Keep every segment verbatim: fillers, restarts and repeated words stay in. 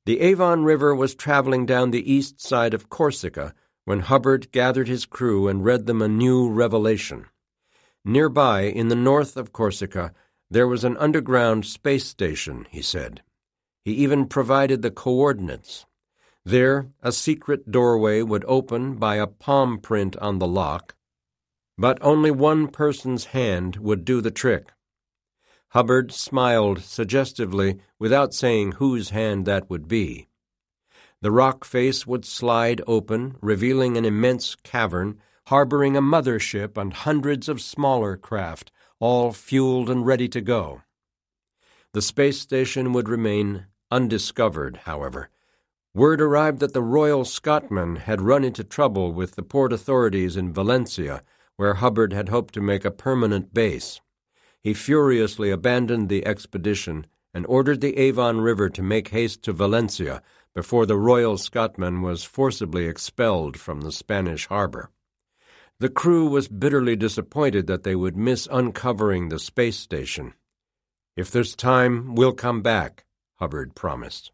The Avon River was traveling down the east side of Corsica when Hubbard gathered his crew and read them a new revelation. Nearby, in the north of Corsica, there was an underground space station, he said. He even provided the coordinates. There, a secret doorway would open by a palm print on the lock, but only one person's hand would do the trick. Hubbard smiled suggestively without saying whose hand that would be. The rock face would slide open, revealing an immense cavern, harboring a mother ship and hundreds of smaller craft, all fueled and ready to go. The space station would remain undiscovered, however. Word arrived that the Royal Scotsman had run into trouble with the port authorities in Valencia, where Hubbard had hoped to make a permanent base. He furiously abandoned the expedition and ordered the Avon River to make haste to Valencia before the Royal Scotsman was forcibly expelled from the Spanish harbor. The crew was bitterly disappointed that they would miss uncovering the space station. "If there's time, we'll come back," Hubbard promised.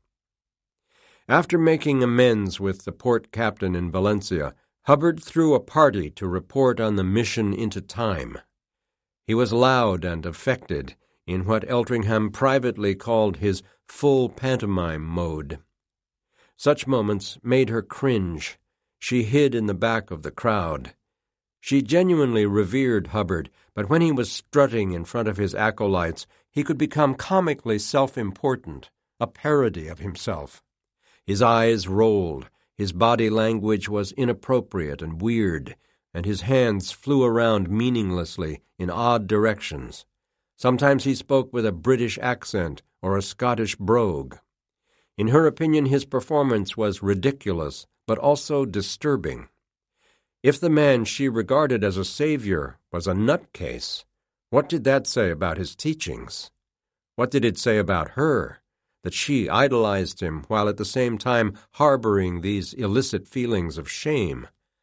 After making amends with the port captain in Valencia, Hubbard threw a party to report on the mission into time. He was loud and affected in what Eltringham privately called his full pantomime mode. Such moments made her cringe. She hid in the back of the crowd. She genuinely revered Hubbard, but when he was strutting in front of his acolytes, he could become comically self-important, a parody of himself. His eyes rolled, his body language was inappropriate and weird, and his hands flew around meaninglessly in odd directions. Sometimes he spoke with a British accent or a Scottish brogue. In her opinion, his performance was ridiculous, but also disturbing. If the man she regarded as a savior was a nutcase, what did that say about his teachings? What did it say about her, that she idolized him while at the same time harboring these illicit feelings of shame?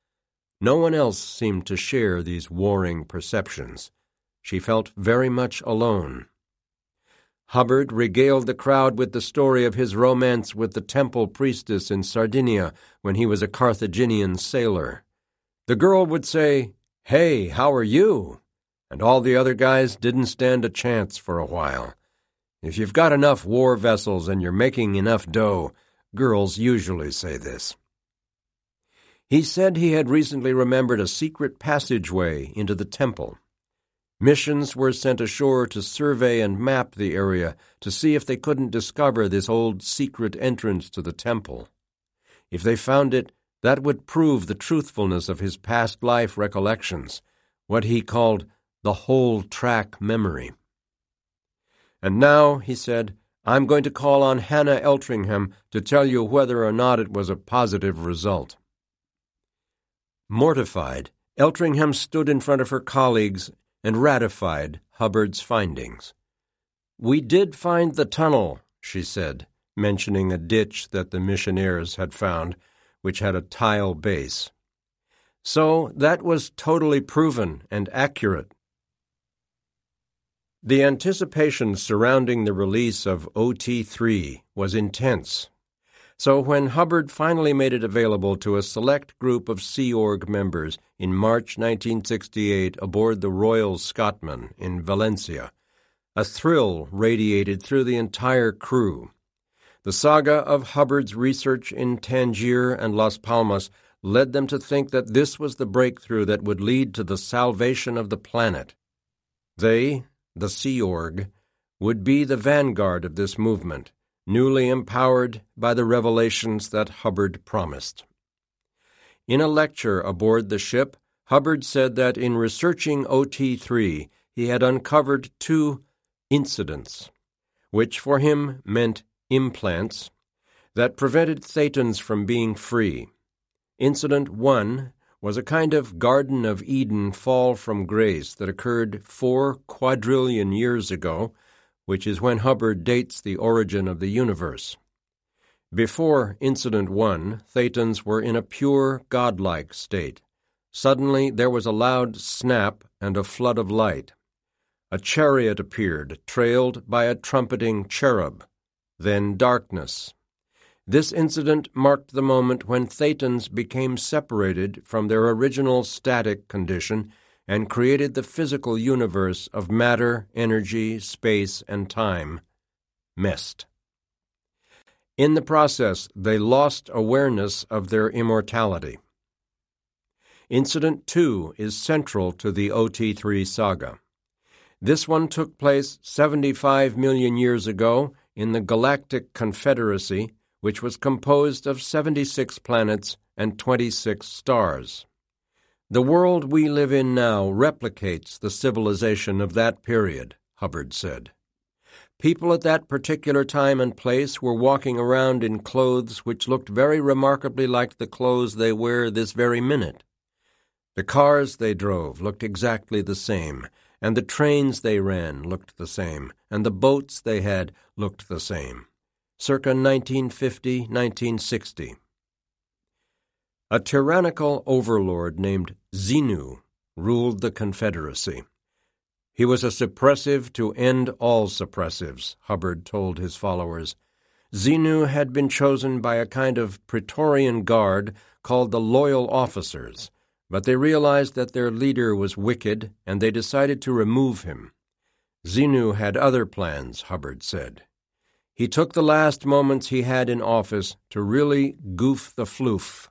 No one else seemed to share these warring perceptions. She felt very much alone. Hubbard regaled the crowd with the story of his romance with the temple priestess in Sardinia when he was a Carthaginian sailor. The girl would say, "Hey, how are you?" And all the other guys didn't stand a chance for a while. If you've got enough war vessels and you're making enough dough, girls usually say this. He said he had recently remembered a secret passageway into the temple. Missions were sent ashore to survey and map the area to see if they couldn't discover this old secret entrance to the temple. If they found it, that would prove the truthfulness of his past life recollections, what he called the whole track memory. "And now," he said, "I'm going to call on Hannah Eltringham to tell you whether or not it was a positive result." Mortified, Eltringham stood in front of her colleagues and ratified Hubbard's findings. "We did find the tunnel," she said, mentioning a ditch that the missionaries had found, which had a tile base. "So that was totally proven and accurate." The anticipation surrounding the release of O T three was intense. So when Hubbard finally made it available to a select group of Sea Org members in March nineteen sixty-eight aboard the Royal Scotsman in Valencia, a thrill radiated through the entire crew. The saga of Hubbard's research in Tangier and Las Palmas led them to think that this was the breakthrough that would lead to the salvation of the planet. They, the Sea Org, would be the vanguard of this movement, newly empowered by the revelations that Hubbard promised. In a lecture aboard the ship, Hubbard said that in researching O T three, he had uncovered two incidents, which for him meant implants, that prevented Thetans from being free. Incident one was a kind of Garden of Eden fall from grace that occurred four quadrillion years ago, which is when Hubbard dates the origin of the universe. Before Incident one, Thetans were in a pure, godlike state. Suddenly there was a loud snap and a flood of light. A chariot appeared, trailed by a trumpeting cherub. Then darkness. This incident marked the moment when thetans became separated from their original static condition and created the physical universe of matter, energy, space, and time, MEST. In the process, they lost awareness of their immortality. Incident two is central to the O T three saga. This one took place seventy-five million years ago in the Galactic Confederacy, which was composed of seventy-six planets and twenty-six stars. The world we live in now replicates the civilization of that period, Hubbard said. People at that particular time and place were walking around in clothes which looked very remarkably like the clothes they wear this very minute. The cars they drove looked exactly the same, and the trains they ran looked the same, and the boats they had looked the same. Circa nineteen fifty to nineteen sixty. A tyrannical overlord named Xenu ruled the Confederacy. He was a suppressive to end all suppressives, Hubbard told his followers. Xenu had been chosen by a kind of Praetorian Guard called the Loyal Officers, but they realized that their leader was wicked, and they decided to remove him. Xenu had other plans, Hubbard said. He took the last moments he had in office to really goof the floof.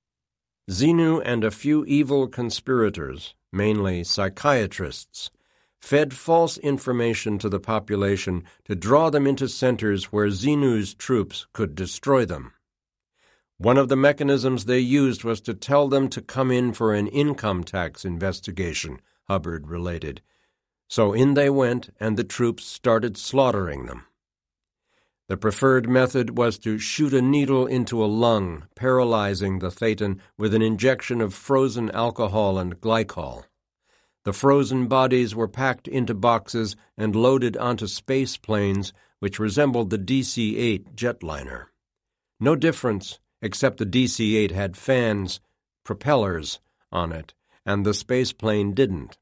Xenu and a few evil conspirators, mainly psychiatrists, fed false information to the population to draw them into centers where Xenu's troops could destroy them. One of the mechanisms they used was to tell them to come in for an income tax investigation, Hubbard related. So in they went, and the troops started slaughtering them. The preferred method was to shoot a needle into a lung, paralyzing the thetan with an injection of frozen alcohol and glycol. The frozen bodies were packed into boxes and loaded onto space planes which resembled the D C eight jetliner. No difference, except the D C eight had fans, propellers, on it, and the space plane didn't.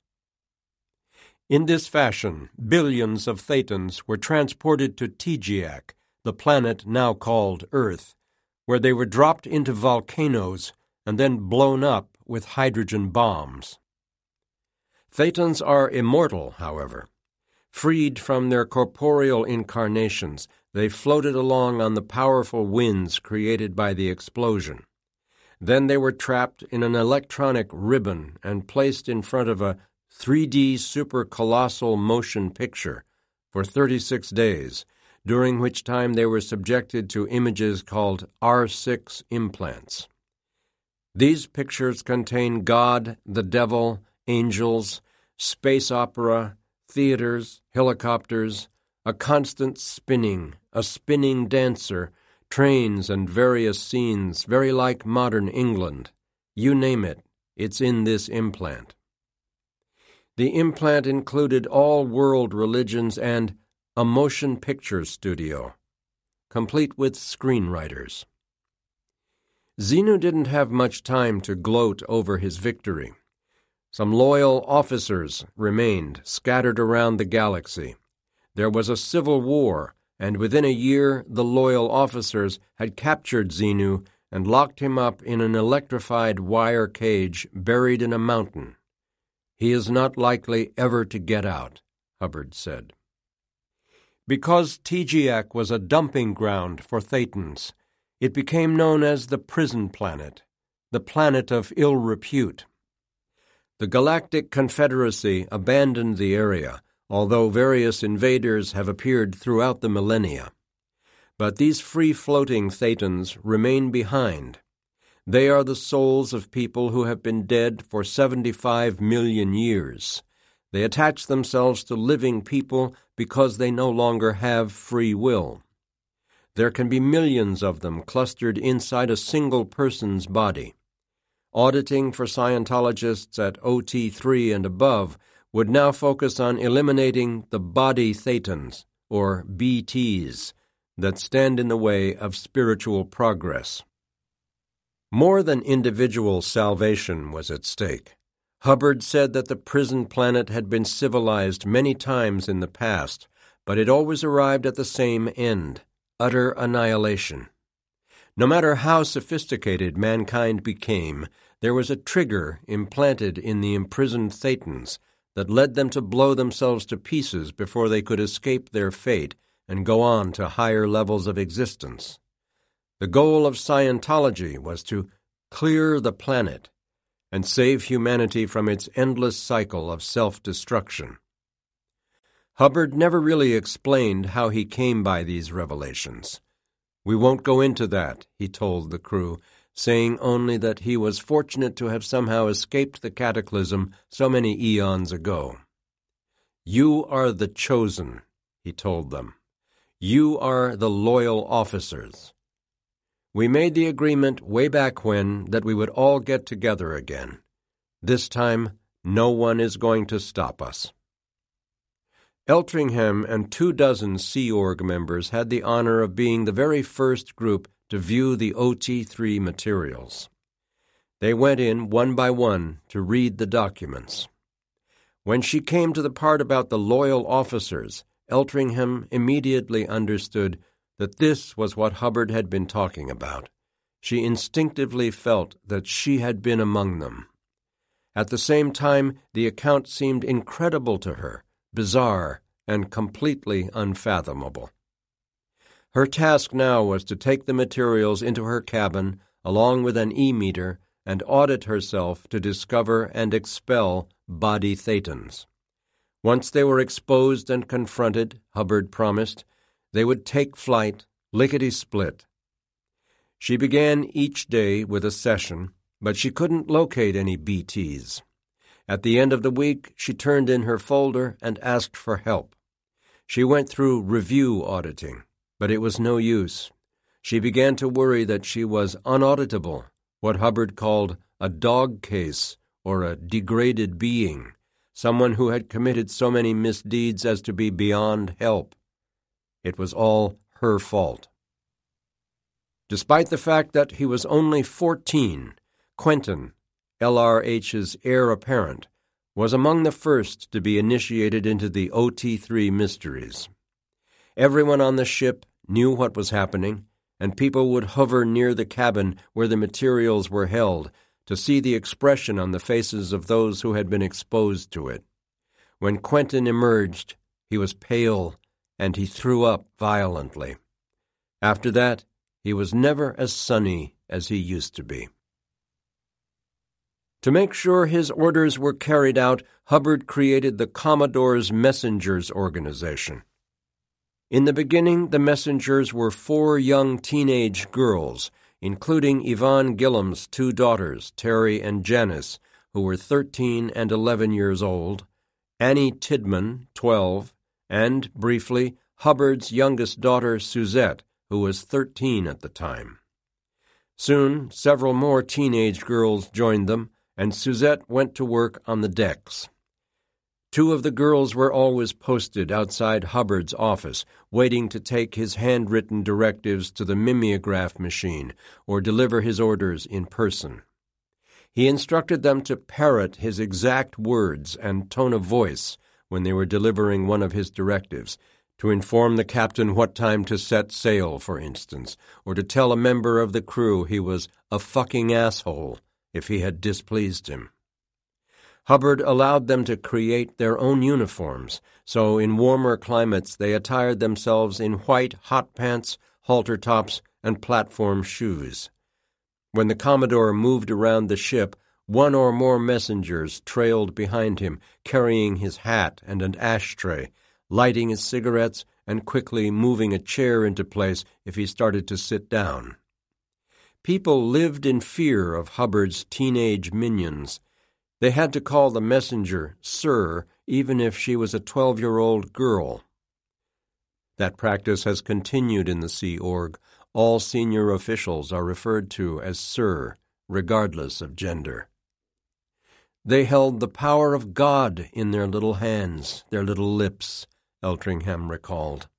In this fashion, billions of thetans were transported to Tegeac, the planet now called Earth, where they were dropped into volcanoes and then blown up with hydrogen bombs. Thetans are immortal, however. Freed from their corporeal incarnations, they floated along on the powerful winds created by the explosion. Then they were trapped in an electronic ribbon and placed in front of a three D supercolossal motion picture for thirty-six days, during which time they were subjected to images called R six implants. These pictures contain God, the devil, angels, space opera, theaters, helicopters, a constant spinning, a spinning dancer, trains and various scenes very like modern England. You name it, it's in this implant. The implant included all world religions and a motion picture studio, complete with screenwriters. Xenu didn't have much time to gloat over his victory. Some loyal officers remained scattered around the galaxy. There was a civil war, and within a year the loyal officers had captured Xenu and locked him up in an electrified wire cage buried in a mountain. He is not likely ever to get out, Hubbard said. Because Tegeac was a dumping ground for thetans, it became known as the prison planet, the planet of ill repute. The Galactic Confederacy abandoned the area, although various invaders have appeared throughout the millennia. But these free-floating thetans remain behind. They are the souls of people who have been dead for seventy-five million years. They attach themselves to living people because they no longer have free will. There can be millions of them clustered inside a single person's body. Auditing for Scientologists at O T three and above would now focus on eliminating the body thetans, or B Ts, that stand in the way of spiritual progress. More than individual salvation was at stake. Hubbard said that the prison planet had been civilized many times in the past, but it always arrived at the same end, utter annihilation. No matter how sophisticated mankind became, there was a trigger implanted in the imprisoned Thetans that led them to blow themselves to pieces before they could escape their fate and go on to higher levels of existence. The goal of Scientology was to clear the planet and save humanity from its endless cycle of self-destruction. Hubbard never really explained how he came by these revelations. "We won't go into that," he told the crew, saying only that he was fortunate to have somehow escaped the cataclysm so many eons ago. "You are the chosen," he told them. "You are the loyal officers. We made the agreement way back when that we would all get together again. This time, no one is going to stop us." Eltringham and two dozen Sea Org members had the honor of being the very first group to view the O T three materials. They went in one by one to read the documents. When she came to the part about the loyal officers, Eltringham immediately understood that this was what Hubbard had been talking about. She instinctively felt that she had been among them. At the same time, the account seemed incredible to her, bizarre, and completely unfathomable. Her task now was to take the materials into her cabin, along with an e-meter, and audit herself to discover and expel body Thetans. Once they were exposed and confronted, Hubbard promised, they would take flight, lickety-split. She began each day with a session, but she couldn't locate any B Ts. At the end of the week, she turned in her folder and asked for help. She went through review auditing, but it was no use. She began to worry that she was unauditable, what Hubbard called a dog case or a degraded being, someone who had committed so many misdeeds as to be beyond help. It was all her fault. Despite the fact that he was only fourteen, Quentin, L R H's heir apparent, was among the first to be initiated into the O T three mysteries. Everyone on the ship knew what was happening, and people would hover near the cabin where the materials were held to see the expression on the faces of those who had been exposed to it. When Quentin emerged, he was pale, and he threw up violently. After that, he was never as sunny as he used to be. To make sure his orders were carried out, Hubbard created the Commodore's Messengers organization. In the beginning, the messengers were four young teenage girls, including Yvonne Gillam's two daughters, Terry and Janice, who were thirteen and eleven years old, Annie Tidman, twelve, and, briefly, Hubbard's youngest daughter, Suzette, who was thirteen at the time. Soon, several more teenage girls joined them, and Suzette went to work on the decks. Two of the girls were always posted outside Hubbard's office, waiting to take his handwritten directives to the mimeograph machine or deliver his orders in person. He instructed them to parrot his exact words and tone of voice when they were delivering one of his directives, to inform the captain what time to set sail, for instance, or to tell a member of the crew he was a fucking asshole if he had displeased him. Hubbard allowed them to create their own uniforms, so in warmer climates they attired themselves in white hot pants, halter tops, and platform shoes. When the Commodore moved around the ship, one or more messengers trailed behind him, carrying his hat and an ashtray, lighting his cigarettes and quickly moving a chair into place if he started to sit down. People lived in fear of Hubbard's teenage minions. They had to call the messenger Sir, even if she was a twelve-year-old girl. That practice has continued in the Sea Org. All senior officials are referred to as Sir, regardless of gender. They held the power of God in their little hands, their little lips, Eltringham recalled.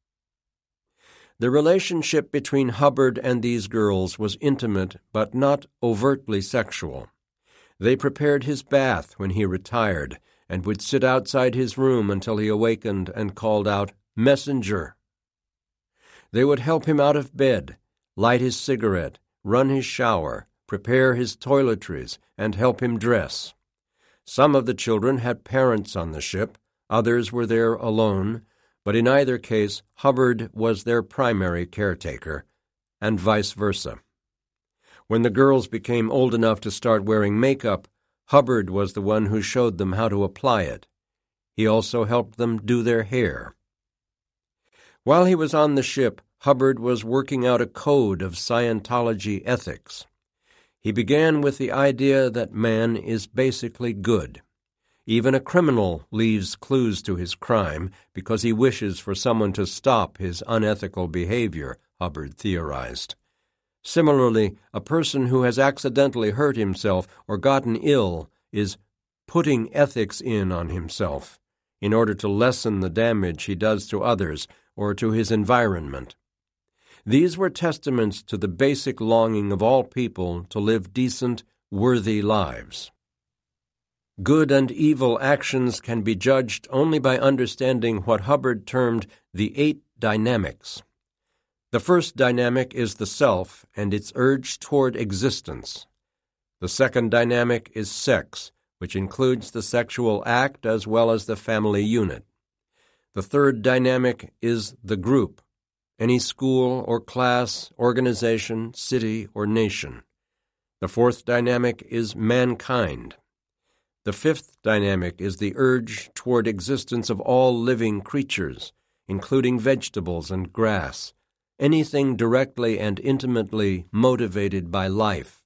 The relationship between Hubbard and these girls was intimate but not overtly sexual. They prepared his bath when he retired and would sit outside his room until he awakened and called out, "Messenger!" They would help him out of bed, light his cigarette, run his shower, prepare his toiletries, and help him dress. Some of the children had parents on the ship, others were there alone, but in either case Hubbard was their primary caretaker, and vice versa. When the girls became old enough to start wearing makeup, Hubbard was the one who showed them how to apply it. He also helped them do their hair. While he was on the ship, Hubbard was working out a code of Scientology ethics. He began with the idea that man is basically good. Even a criminal leaves clues to his crime because he wishes for someone to stop his unethical behavior, Hubbard theorized. Similarly, a person who has accidentally hurt himself or gotten ill is putting ethics in on himself in order to lessen the damage he does to others or to his environment. These were testaments to the basic longing of all people to live decent, worthy lives. Good and evil actions can be judged only by understanding what Hubbard termed the eight dynamics. The first dynamic is the self and its urge toward existence. The second dynamic is sex, which includes the sexual act as well as the family unit. The third dynamic is the group, any school or class, organization, city, or nation. The fourth dynamic is mankind. The fifth dynamic is the urge toward existence of all living creatures, including vegetables and grass, anything directly and intimately motivated by life.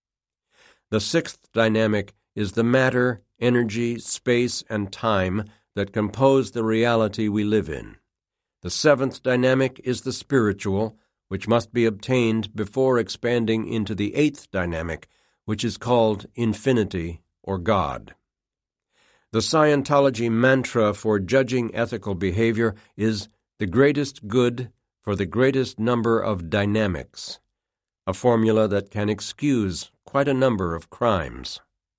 The sixth dynamic is the matter, energy, space, and time that compose the reality we live in. The seventh dynamic is the spiritual, which must be obtained before expanding into the eighth dynamic, which is called infinity or God. The Scientology mantra for judging ethical behavior is the greatest good for the greatest number of dynamics, a formula that can excuse quite a number of crimes.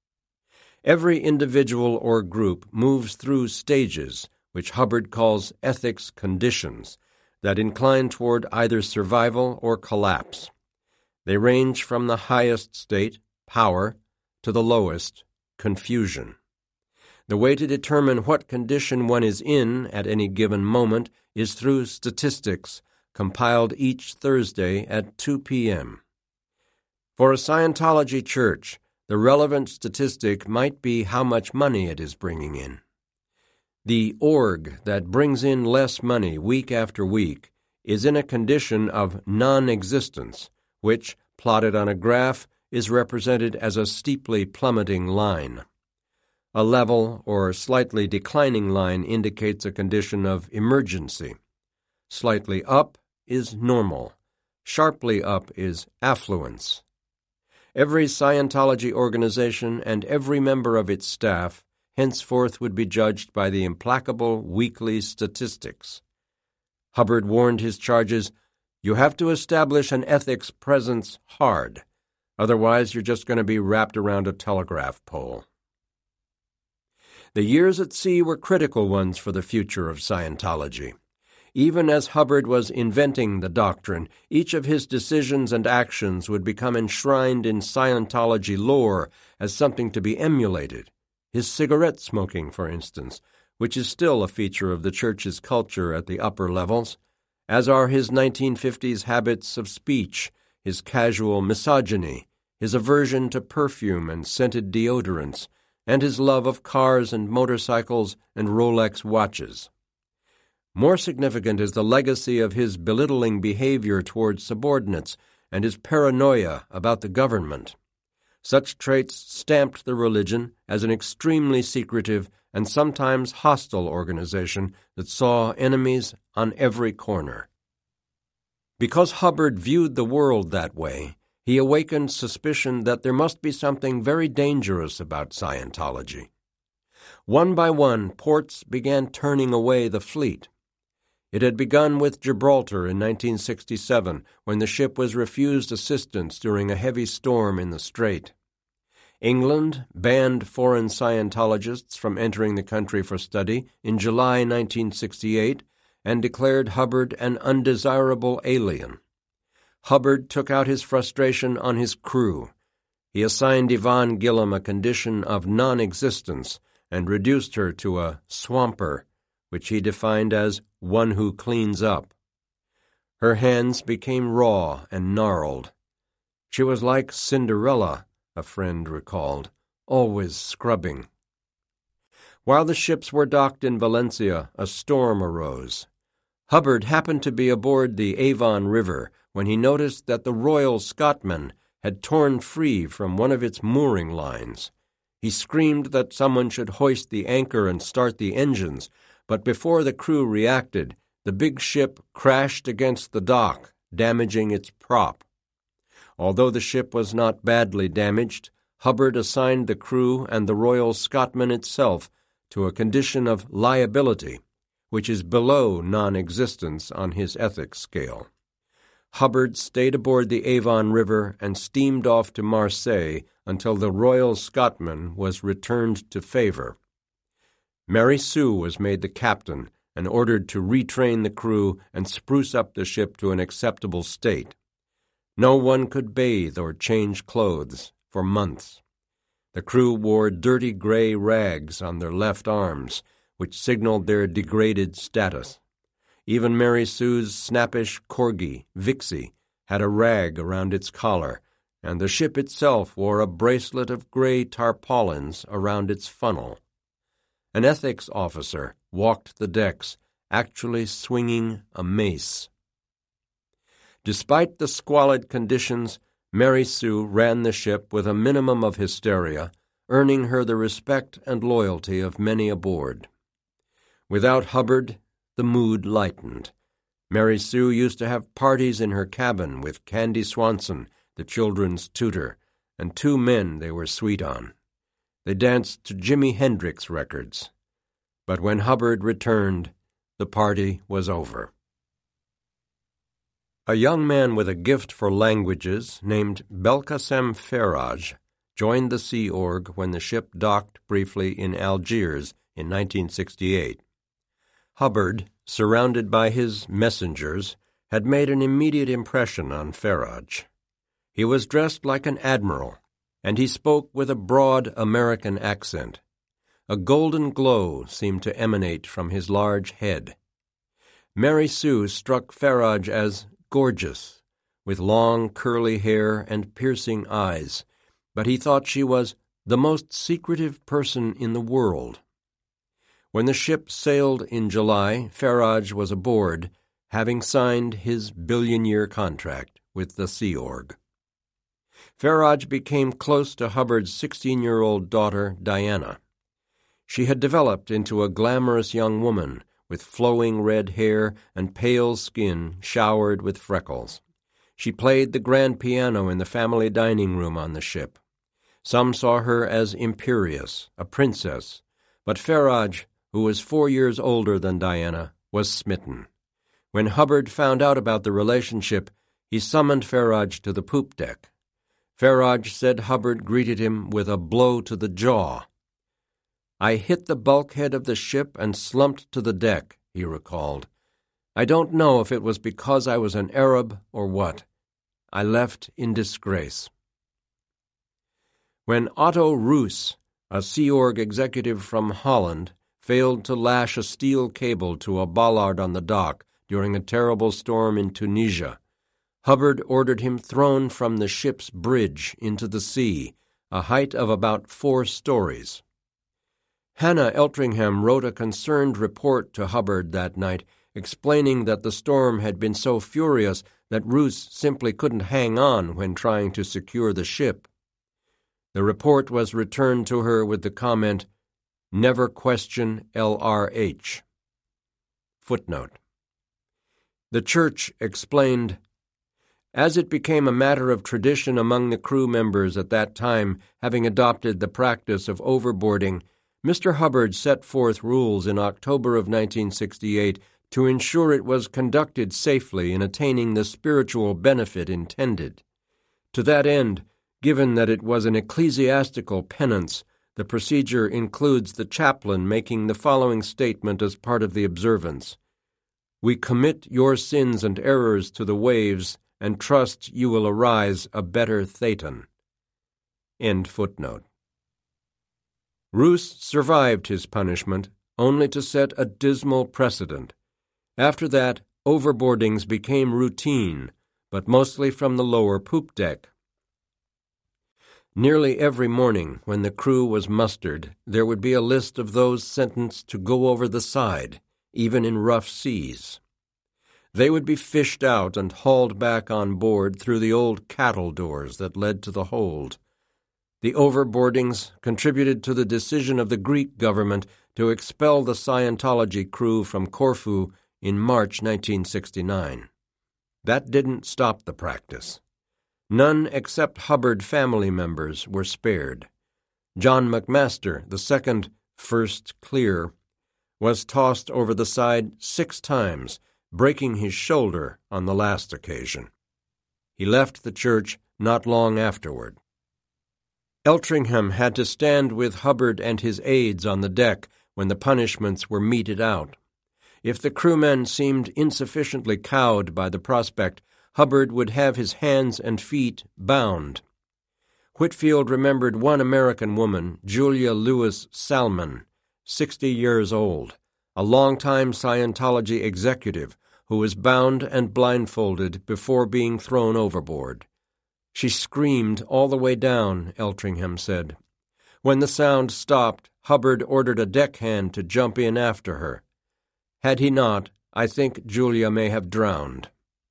Every individual or group moves through stages, which Hubbard calls ethics conditions, that incline toward either survival or collapse. They range from the highest state, power, to the lowest, confusion. The way to determine what condition one is in at any given moment is through statistics compiled each Thursday at two p.m. For a Scientology church, the relevant statistic might be how much money it is bringing in. The org that brings in less money week after week is in a condition of non-existence, which, plotted on a graph, is represented as a steeply plummeting line. A level or slightly declining line indicates a condition of emergency. Slightly up is normal. Sharply up is affluence. Every Scientology organization and every member of its staff henceforth would be judged by the implacable weekly statistics. Hubbard warned his charges, "You have to establish an ethics presence hard. Otherwise, you're just going to be wrapped around a telegraph pole." The years at sea were critical ones for the future of Scientology. Even as Hubbard was inventing the doctrine, each of his decisions and actions would become enshrined in Scientology lore as something to be emulated. His cigarette smoking, for instance, which is still a feature of the church's culture at the upper levels, as are his nineteen fifties habits of speech, his casual misogyny, his aversion to perfume and scented deodorants, and his love of cars and motorcycles and Rolex watches. More significant is the legacy of his belittling behavior towards subordinates and his paranoia about the government. Such traits stamped the religion as an extremely secretive and sometimes hostile organization that saw enemies on every corner. Because Hubbard viewed the world that way, he awakened suspicion that there must be something very dangerous about Scientology. One by one, ports began turning away the fleet. It had begun with Gibraltar in nineteen sixty-seven, when the ship was refused assistance during a heavy storm in the strait. England banned foreign Scientologists from entering the country for study in July nineteen sixty-eight and declared Hubbard an undesirable alien. Hubbard took out his frustration on his crew. He assigned Yvonne Gillam a condition of non-existence and reduced her to a swamper, which he defined as one who cleans up. Her hands became raw and gnarled. She was like Cinderella, a friend recalled, always scrubbing. While the ships were docked in Valencia, a storm arose. Hubbard happened to be aboard the Avon River when he noticed that the Royal Scotsman had torn free from one of its mooring lines. He screamed that someone should hoist the anchor and start the engines, but before the crew reacted, the big ship crashed against the dock, damaging its prop. Although the ship was not badly damaged, Hubbard assigned the crew and the Royal Scotsman itself to a condition of liability, which is below non-existence on his ethics scale. Hubbard stayed aboard the Avon River and steamed off to Marseille until the Royal Scotsman was returned to favor. Mary Sue was made the captain and ordered to retrain the crew and spruce up the ship to an acceptable state. No one could bathe or change clothes for months. The crew wore dirty gray rags on their left arms, which signaled their degraded status. Even Mary Sue's snappish corgi, Vixie, had a rag around its collar, and the ship itself wore a bracelet of gray tarpaulins around its funnel. An ethics officer walked the decks, actually swinging a mace. Despite the squalid conditions, Mary Sue ran the ship with a minimum of hysteria, earning her the respect and loyalty of many aboard. Without Hubbard, the mood lightened. Mary Sue used to have parties in her cabin with Candy Swanson, the children's tutor, and two men they were sweet on. They danced to Jimi Hendrix records. But when Hubbard returned, the party was over. A young man with a gift for languages named Belkacem Faraj joined the Sea Org when the ship docked briefly in Algiers in nineteen sixty-eight. Hubbard, surrounded by his messengers, had made an immediate impression on Faraj. He was dressed like an admiral, and he spoke with a broad American accent. A golden glow seemed to emanate from his large head. Mary Sue struck Faraj as gorgeous, with long curly hair and piercing eyes, but he thought she was the most secretive person in the world. When the ship sailed in July, Faraj was aboard, having signed his billion-year contract with the Sea Org. Faraj became close to Hubbard's sixteen-year-old daughter, Diana. She had developed into a glamorous young woman with flowing red hair and pale skin showered with freckles. She played the grand piano in the family dining room on the ship. Some saw her as imperious, a princess, but Faraj, who was four years older than Diana, was smitten. When Hubbard found out about the relationship, he summoned Faraj to the poop deck. Faraj said Hubbard greeted him with a blow to the jaw. "I hit the bulkhead of the ship and slumped to the deck," he recalled. "I don't know if it was because I was an Arab or what. I left in disgrace." When Otto Roos, a Sea Org executive from Holland, failed to lash a steel cable to a bollard on the dock during a terrible storm in Tunisia, Hubbard ordered him thrown from the ship's bridge into the sea, a height of about four stories. Hannah Eltringham wrote a concerned report to Hubbard that night, explaining that the storm had been so furious that Roos simply couldn't hang on when trying to secure the ship. The report was returned to her with the comment, "Never question L R H." Footnote. The church explained, "As it became a matter of tradition among the crew members at that time, having adopted the practice of overboarding, Mister Hubbard set forth rules in October of nineteen sixty-eight to ensure it was conducted safely in attaining the spiritual benefit intended. To that end, given that it was an ecclesiastical penance, the procedure includes the chaplain making the following statement as part of the observance. We commit your sins and errors to the waves and trust you will arise a better Thetan. End footnote. Roos survived his punishment, only to set a dismal precedent. After that, overboardings became routine, but mostly from the lower poop deck. Nearly every morning, when the crew was mustered, there would be a list of those sentenced to go over the side, even in rough seas. They would be fished out and hauled back on board through the old cattle doors that led to the hold. The overboardings contributed to the decision of the Greek government to expel the Scientology crew from Corfu in March nineteen sixty-nine. That didn't stop the practice. None except Hubbard family members were spared. John McMaster, the second first clear, was tossed over the side six times, breaking his shoulder on the last occasion. He left the church not long afterward. Eltringham had to stand with Hubbard and his aides on the deck when the punishments were meted out. If the crewmen seemed insufficiently cowed by the prospect, Hubbard would have his hands and feet bound. Whitfield remembered one American woman, Julia Lewis Salmon, sixty years old, a longtime Scientology executive who was bound and blindfolded before being thrown overboard. She screamed all the way down, Eltringham said. When the sound stopped, Hubbard ordered a deckhand to jump in after her. Had he not, I think Julia may have drowned.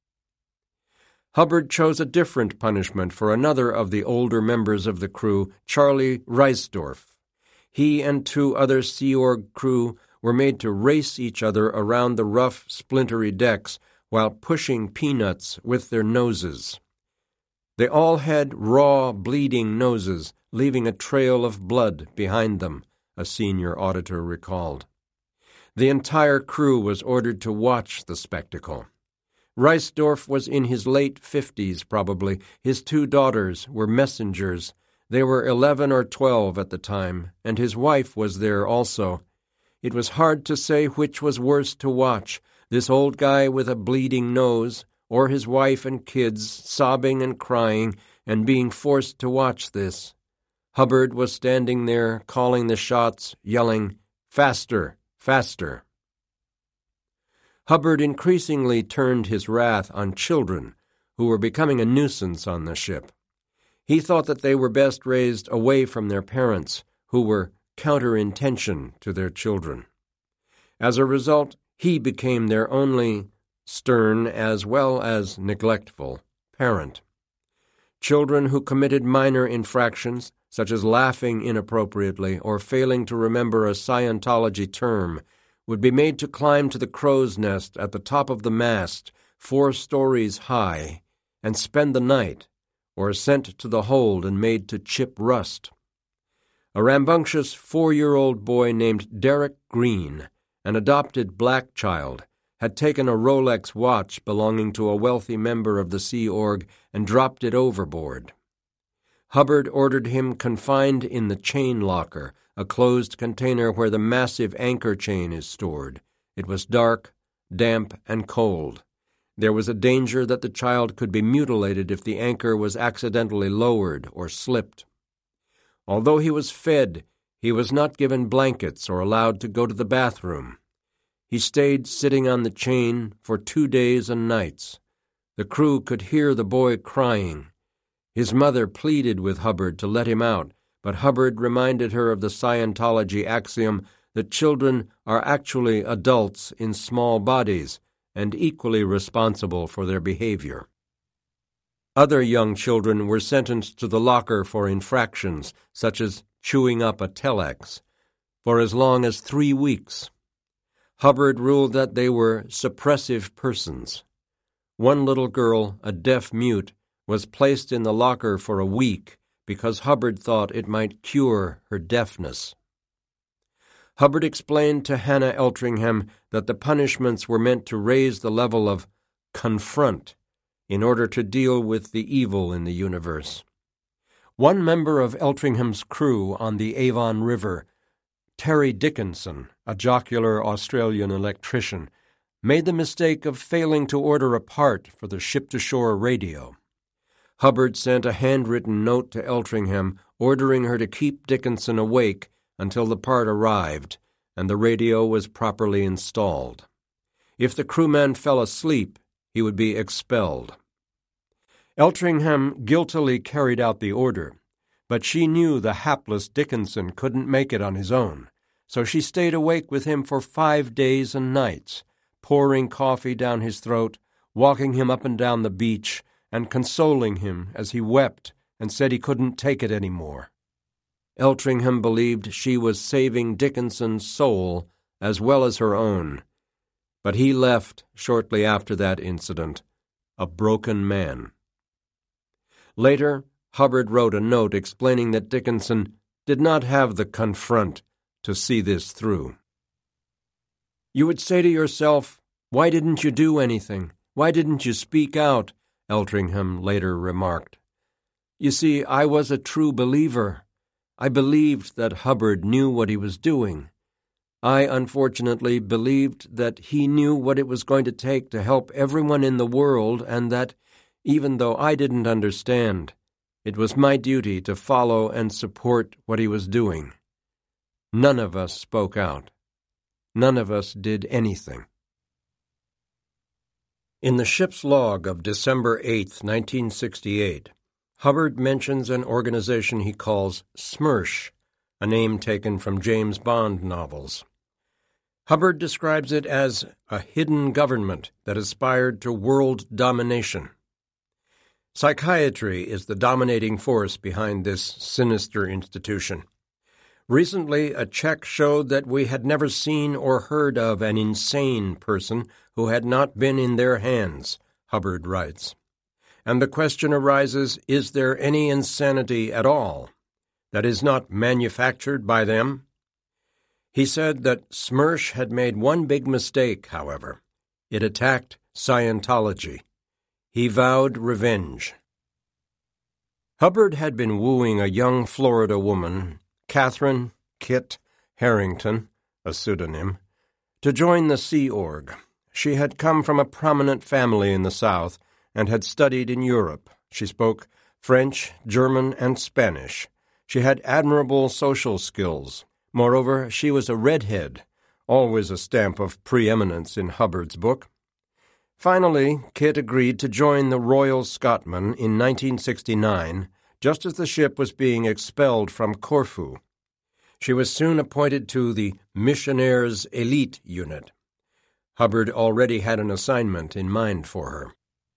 Hubbard chose a different punishment for another of the older members of the crew, Charlie Reisdorf. He and two other Sea Org crew were made to race each other around the rough, splintery decks while pushing peanuts with their noses. They all had raw, bleeding noses, leaving a trail of blood behind them, a senior auditor recalled. The entire crew was ordered to watch the spectacle. Reisdorf was in his late fifties, probably. His two daughters were messengers. They were eleven or twelve at the time, and his wife was there also. It was hard to say which was worse to watch, this old guy with a bleeding nose, or his wife and kids sobbing and crying and being forced to watch this. Hubbard was standing there, calling the shots, yelling, "Faster, faster." Hubbard increasingly turned his wrath on children, who were becoming a nuisance on the ship. He thought that they were best raised away from their parents, who were counter-intention to their children. As a result, he became their only stern as well as neglectful parent. Children who committed minor infractions, such as laughing inappropriately or failing to remember a Scientology term, would be made to climb to the crow's nest at the top of the mast, four stories high, and spend the night, or sent to the hold and made to chip rust. A rambunctious four-year-old boy named Derek Green, an adopted black child, had taken a Rolex watch belonging to a wealthy member of the Sea Org and dropped it overboard. Hubbard ordered him confined in the chain locker, a closed container where the massive anchor chain is stored. It was dark, damp, and cold. There was a danger that the child could be mutilated if the anchor was accidentally lowered or slipped. Although he was fed, he was not given blankets or allowed to go to the bathroom. He stayed sitting on the chain for two days and nights. The crew could hear the boy crying. His mother pleaded with Hubbard to let him out, but Hubbard reminded her of the Scientology axiom that children are actually adults in small bodies and equally responsible for their behavior. Other young children were sentenced to the locker for infractions, such as chewing up a telex, for as long as three weeks. Hubbard ruled that they were suppressive persons. One little girl, a deaf mute, was placed in the locker for a week because Hubbard thought it might cure her deafness. Hubbard explained to Hannah Eltringham that the punishments were meant to raise the level of confront in order to deal with the evil in the universe. One member of Eltringham's crew on the Avon River, Terry Dickinson, a jocular Australian electrician, made the mistake of failing to order a part for the ship-to-shore radio. Hubbard sent a handwritten note to Eltringham ordering her to keep Dickinson awake until the part arrived and the radio was properly installed. If the crewman fell asleep, he would be expelled. Eltringham guiltily carried out the order, but she knew the hapless Dickinson couldn't make it on his own, so she stayed awake with him for five days and nights, pouring coffee down his throat, walking him up and down the beach, and consoling him as he wept and said he couldn't take it any more. Eltringham believed she was saving Dickinson's soul as well as her own, but he left shortly after that incident, a broken man. Later, Hubbard wrote a note explaining that Dickinson did not have the confront to see this through. "You would say to yourself, why didn't you do anything? Why didn't you speak out?" Eltringham later remarked. "You see, I was a true believer. I believed that Hubbard knew what he was doing. I, unfortunately, believed that he knew what it was going to take to help everyone in the world, and that, even though I didn't understand, it was my duty to follow and support what he was doing. None of us spoke out. None of us did anything." In the ship's log of December eighth, nineteen sixty-eight, Hubbard mentions an organization he calls SMERSH, a name taken from James Bond novels. Hubbard describes it as a hidden government that aspired to world domination. Psychiatry is the dominating force behind this sinister institution. Recently, a check showed that we had never seen or heard of an insane person who had not been in their hands, Hubbard writes. And the question arises, is there any insanity at all that is not manufactured by them? He said that SMERSH had made one big mistake, however. It attacked Scientology. He vowed revenge. Hubbard had been wooing a young Florida woman, Catherine Kit Harrington, a pseudonym, to join the Sea Org. She had come from a prominent family in the South and had studied in Europe. She spoke French, German, and Spanish. She had admirable social skills. Moreover, she was a redhead, always a stamp of preeminence in Hubbard's book. Finally, Kit agreed to join the Royal Scotsman in nineteen sixty-nine, just as the ship was being expelled from Corfu. She was soon appointed to the Missionaires Elite Unit. Hubbard already had an assignment in mind for her.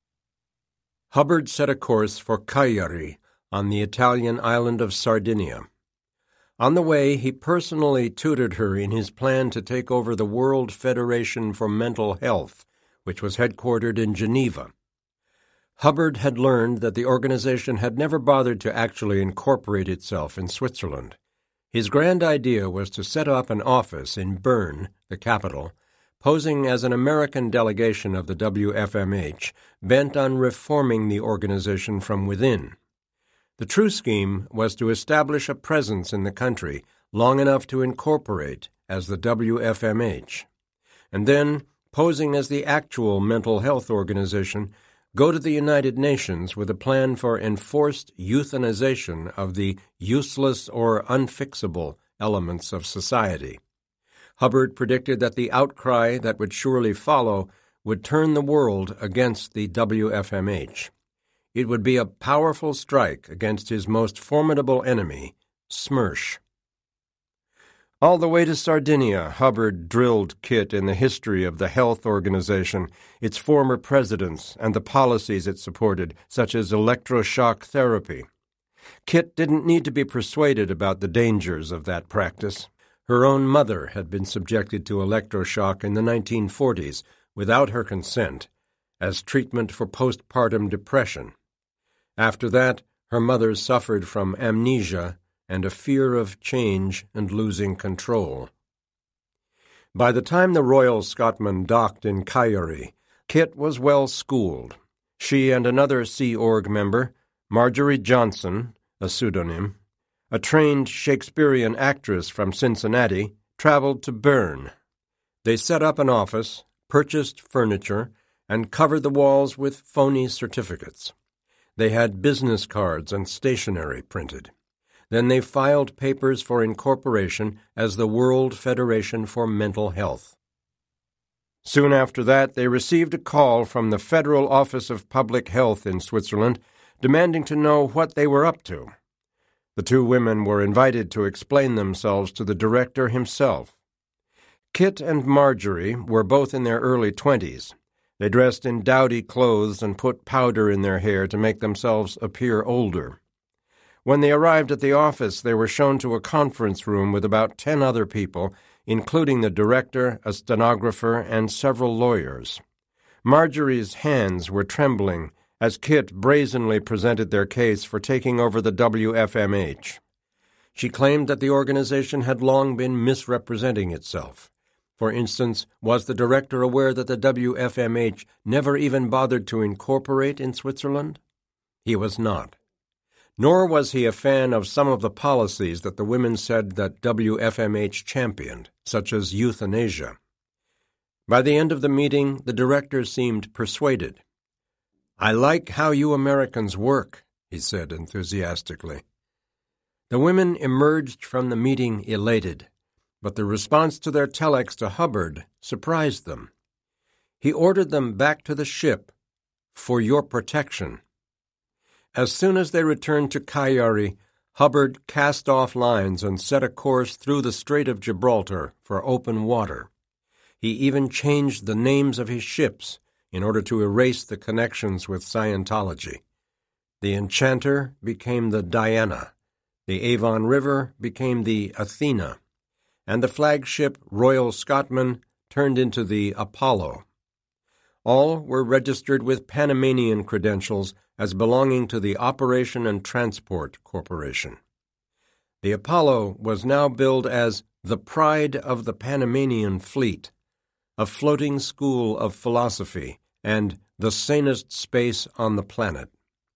Hubbard set a course for Cagliari on the Italian island of Sardinia. On the way, he personally tutored her in his plan to take over the World Federation for Mental Health, which was headquartered in Geneva. Hubbard had learned that the organization had never bothered to actually incorporate itself in Switzerland. His grand idea was to set up an office in Bern, the capital, posing as an American delegation of the W F M H, bent on reforming the organization from within. The true scheme was to establish a presence in the country long enough to incorporate as the W F M H, and then, posing as the actual mental health organization, go to the United Nations with a plan for enforced euthanization of the useless or unfixable elements of society. Hubbard predicted that the outcry that would surely follow would turn the world against the W F M H. It would be a powerful strike against his most formidable enemy, SMERSH. All the way to Sardinia, Hubbard drilled Kit in the history of the health organization, its former presidents, and the policies it supported, such as electroshock therapy. Kit didn't need to be persuaded about the dangers of that practice. Her own mother had been subjected to electroshock in the nineteen forties without her consent as treatment for postpartum depression. After that, her mother suffered from amnesia and a fear of change and losing control. By the time the Royal Scotsman docked in Cagliari, Kit was well schooled. She and another Sea Org member, Marjorie Johnson, a pseudonym, a trained Shakespearean actress from Cincinnati, traveled to Bern. They set up an office, purchased furniture, and covered the walls with phony certificates. They had business cards and stationery printed. Then they filed papers for incorporation as the World Federation for Mental Health. Soon after that, they received a call from the Federal Office of Public Health in Switzerland, demanding to know what they were up to. The two women were invited to explain themselves to the director himself. Kit and Marjorie were both in their early twenties. They dressed in dowdy clothes and put powder in their hair to make themselves appear older. When they arrived at the office, they were shown to a conference room with about ten other people, including the director, a stenographer, and several lawyers. Marjorie's hands were trembling as Kit brazenly presented their case for taking over the W F M H. She claimed that the organization had long been misrepresenting itself. For instance, was the director aware that the W F M H never even bothered to incorporate in Switzerland? He was not. Nor was he a fan of some of the policies that the women said that W F M H championed, such as euthanasia. By the end of the meeting, the director seemed persuaded. "I like how you Americans work," he said enthusiastically. The women emerged from the meeting elated, but the response to their telex to Hubbard surprised them. He ordered them back to the ship for your protection. As soon as they returned to Cagliari, Hubbard cast off lines and set a course through the Strait of Gibraltar for open water. He even changed the names of his ships in order to erase the connections with Scientology. The Enchanter became the Diana, the Avon River became the Athena, and the flagship Royal Scotsman turned into the Apollo. All were registered with Panamanian credentials as belonging to the Operation and Transport Corporation. The Apollo was now billed as the pride of the Panamanian fleet, a floating school of philosophy, and the sanest space on the planet.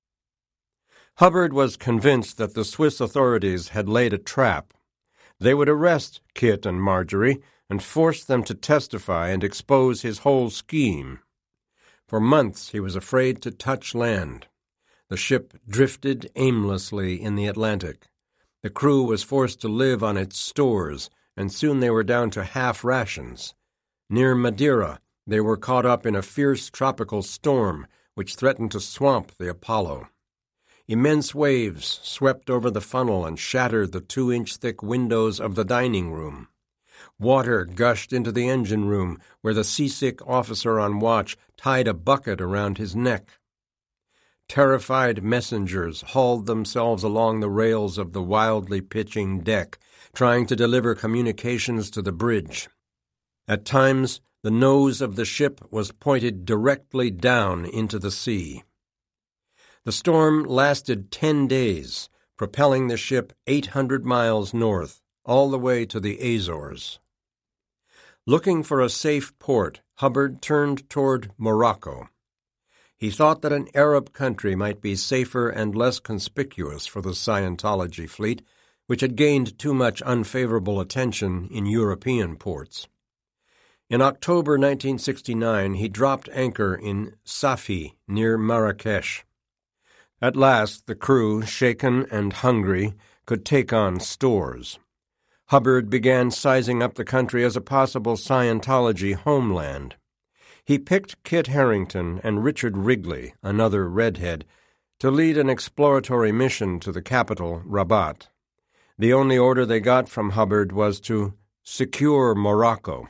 Hubbard was convinced that the Swiss authorities had laid a trap. They would arrest Kit and Marjorie and force them to testify and expose his whole scheme. For months he was afraid to touch land. The ship drifted aimlessly in the Atlantic. The crew was forced to live on its stores, and soon they were down to half rations. Near Madeira, they were caught up in a fierce tropical storm which threatened to swamp the Apollo. Immense waves swept over the funnel and shattered the two-inch-thick windows of the dining room. Water gushed into the engine room, where the seasick officer on watch tied a bucket around his neck. Terrified messengers hauled themselves along the rails of the wildly pitching deck, trying to deliver communications to the bridge. At times, the nose of the ship was pointed directly down into the sea. The storm lasted ten days, propelling the ship eight hundred miles north, all the way to the Azores. Looking for a safe port, Hubbard turned toward Morocco. He thought that an Arab country might be safer and less conspicuous for the Scientology fleet, which had gained too much unfavorable attention in European ports. In October nineteen sixty-nine, he dropped anchor in Safi, near Marrakesh. At last, the crew, shaken and hungry, could take on stores. Hubbard began sizing up the country as a possible Scientology homeland. He picked Kit Harington and Richard Wrigley, another redhead, to lead an exploratory mission to the capital, Rabat. The only order they got from Hubbard was to secure Morocco.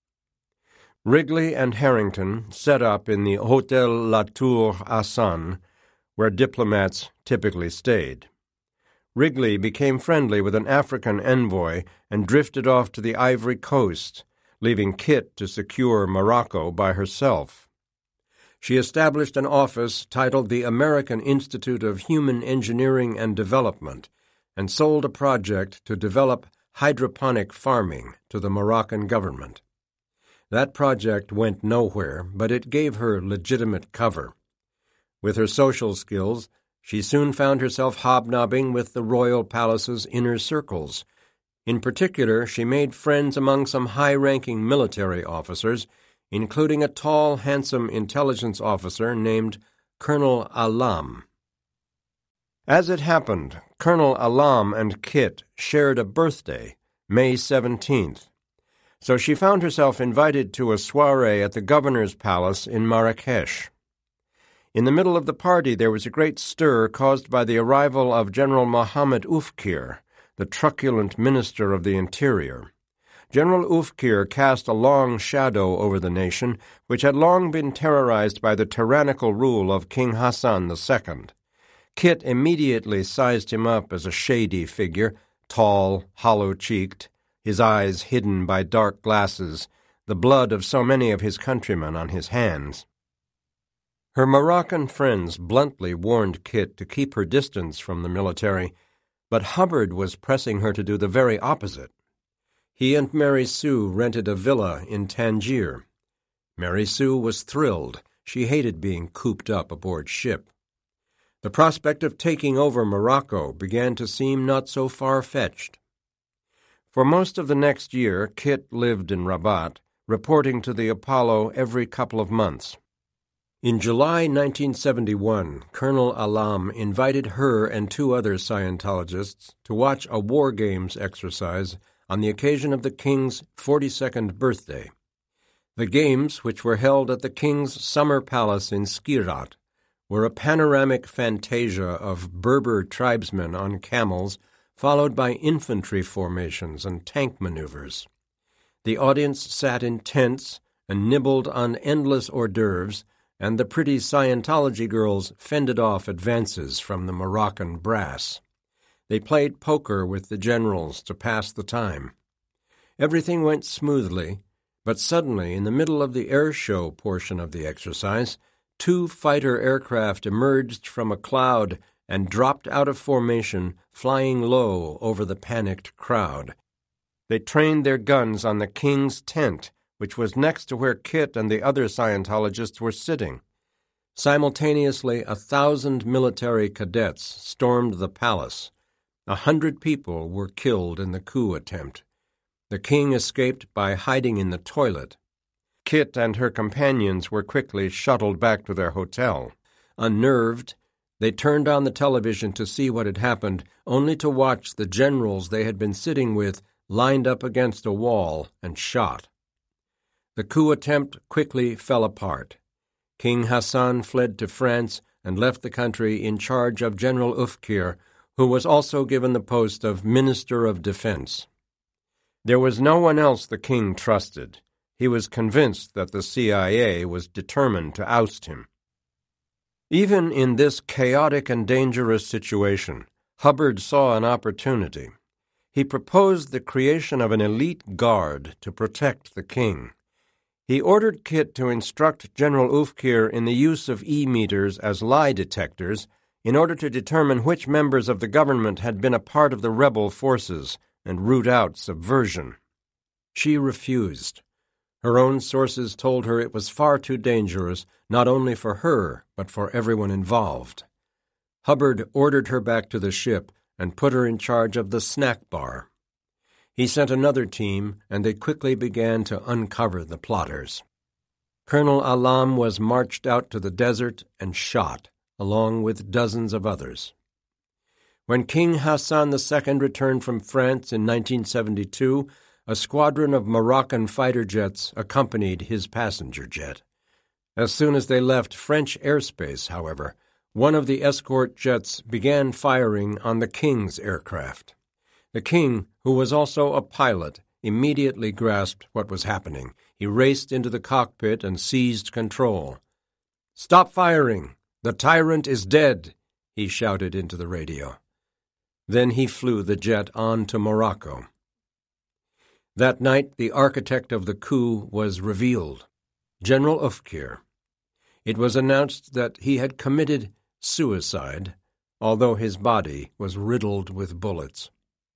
Wrigley and Harington set up in the Hôtel La Tour Hassan, where diplomats typically stayed. Wrigley became friendly with an African envoy and drifted off to the Ivory Coast, leaving Kit to secure Morocco by herself. She established an office titled the American Institute of Human Engineering and Development and sold a project to develop hydroponic farming to the Moroccan government. That project went nowhere, but it gave her legitimate cover. With her social skills, she soon found herself hobnobbing with the royal palace's inner circles. In particular, she made friends among some high-ranking military officers, including a tall, handsome intelligence officer named Colonel Alam. As it happened, Colonel Alam and Kit shared a birthday, May seventeenth, so she found herself invited to a soiree at the governor's palace in Marrakesh. In the middle of the party there was a great stir caused by the arrival of General Mohammed Oufkir, the truculent minister of the Interior. General Oufkir cast a long shadow over the nation, which had long been terrorized by the tyrannical rule of King Hassan the Second. Kit immediately sized him up as a shady figure, tall, hollow-cheeked, his eyes hidden by dark glasses, the blood of so many of his countrymen on his hands. Her Moroccan friends bluntly warned Kit to keep her distance from the military, but Hubbard was pressing her to do the very opposite. He and Mary Sue rented a villa in Tangier. Mary Sue was thrilled. She hated being cooped up aboard ship. The prospect of taking over Morocco began to seem not so far-fetched. For most of the next year, Kit lived in Rabat, reporting to the Apollo every couple of months. In July nineteen seventy-one, Colonel Alam invited her and two other Scientologists to watch a War Games exercise on the occasion of the King's forty-second birthday. The games, which were held at the King's summer palace in Skirat, were a panoramic fantasia of Berber tribesmen on camels, followed by infantry formations and tank maneuvers. The audience sat in tents and nibbled on endless hors d'oeuvres, and the pretty Scientology girls fended off advances from the Moroccan brass. They played poker with the generals to pass the time. Everything went smoothly, but suddenly, in the middle of the air show portion of the exercise, two fighter aircraft emerged from a cloud and dropped out of formation, flying low over the panicked crowd. They trained their guns on the King's tent, which was next to where Kit and the other Scientologists were sitting. Simultaneously, a thousand military cadets stormed the palace. A hundred people were killed in the coup attempt. The King escaped by hiding in the toilet. Kit and her companions were quickly shuttled back to their hotel. Unnerved, they turned on the television to see what had happened, only to watch the generals they had been sitting with lined up against a wall and shot. The coup attempt quickly fell apart. King Hassan fled to France and left the country in charge of General Oufkir, who was also given the post of Minister of Defense. There was no one else the king trusted. He was convinced that the C I A was determined to oust him. Even in this chaotic and dangerous situation, Hubbard saw an opportunity. He proposed the creation of an elite guard to protect the king. He ordered Kit to instruct General Oufkir in the use of e-meters as lie detectors in order to determine which members of the government had been a part of the rebel forces and root out subversion. She refused. Her own sources told her it was far too dangerous, not only for her, but for everyone involved. Hubbard ordered her back to the ship and put her in charge of the snack bar. He sent another team, and they quickly began to uncover the plotters. Colonel Alam was marched out to the desert and shot, along with dozens of others. When King Hassan the Second returned from France in nineteen seventy-two, a squadron of Moroccan fighter jets accompanied his passenger jet. As soon as they left French airspace, however, one of the escort jets began firing on the King's aircraft. The King, who was also a pilot, immediately grasped what was happening. He raced into the cockpit and seized control. "Stop firing! The tyrant is dead!" he shouted into the radio. Then he flew the jet on to Morocco. That night, the architect of the coup was revealed, General Oufkir. It was announced that he had committed suicide, although his body was riddled with bullets.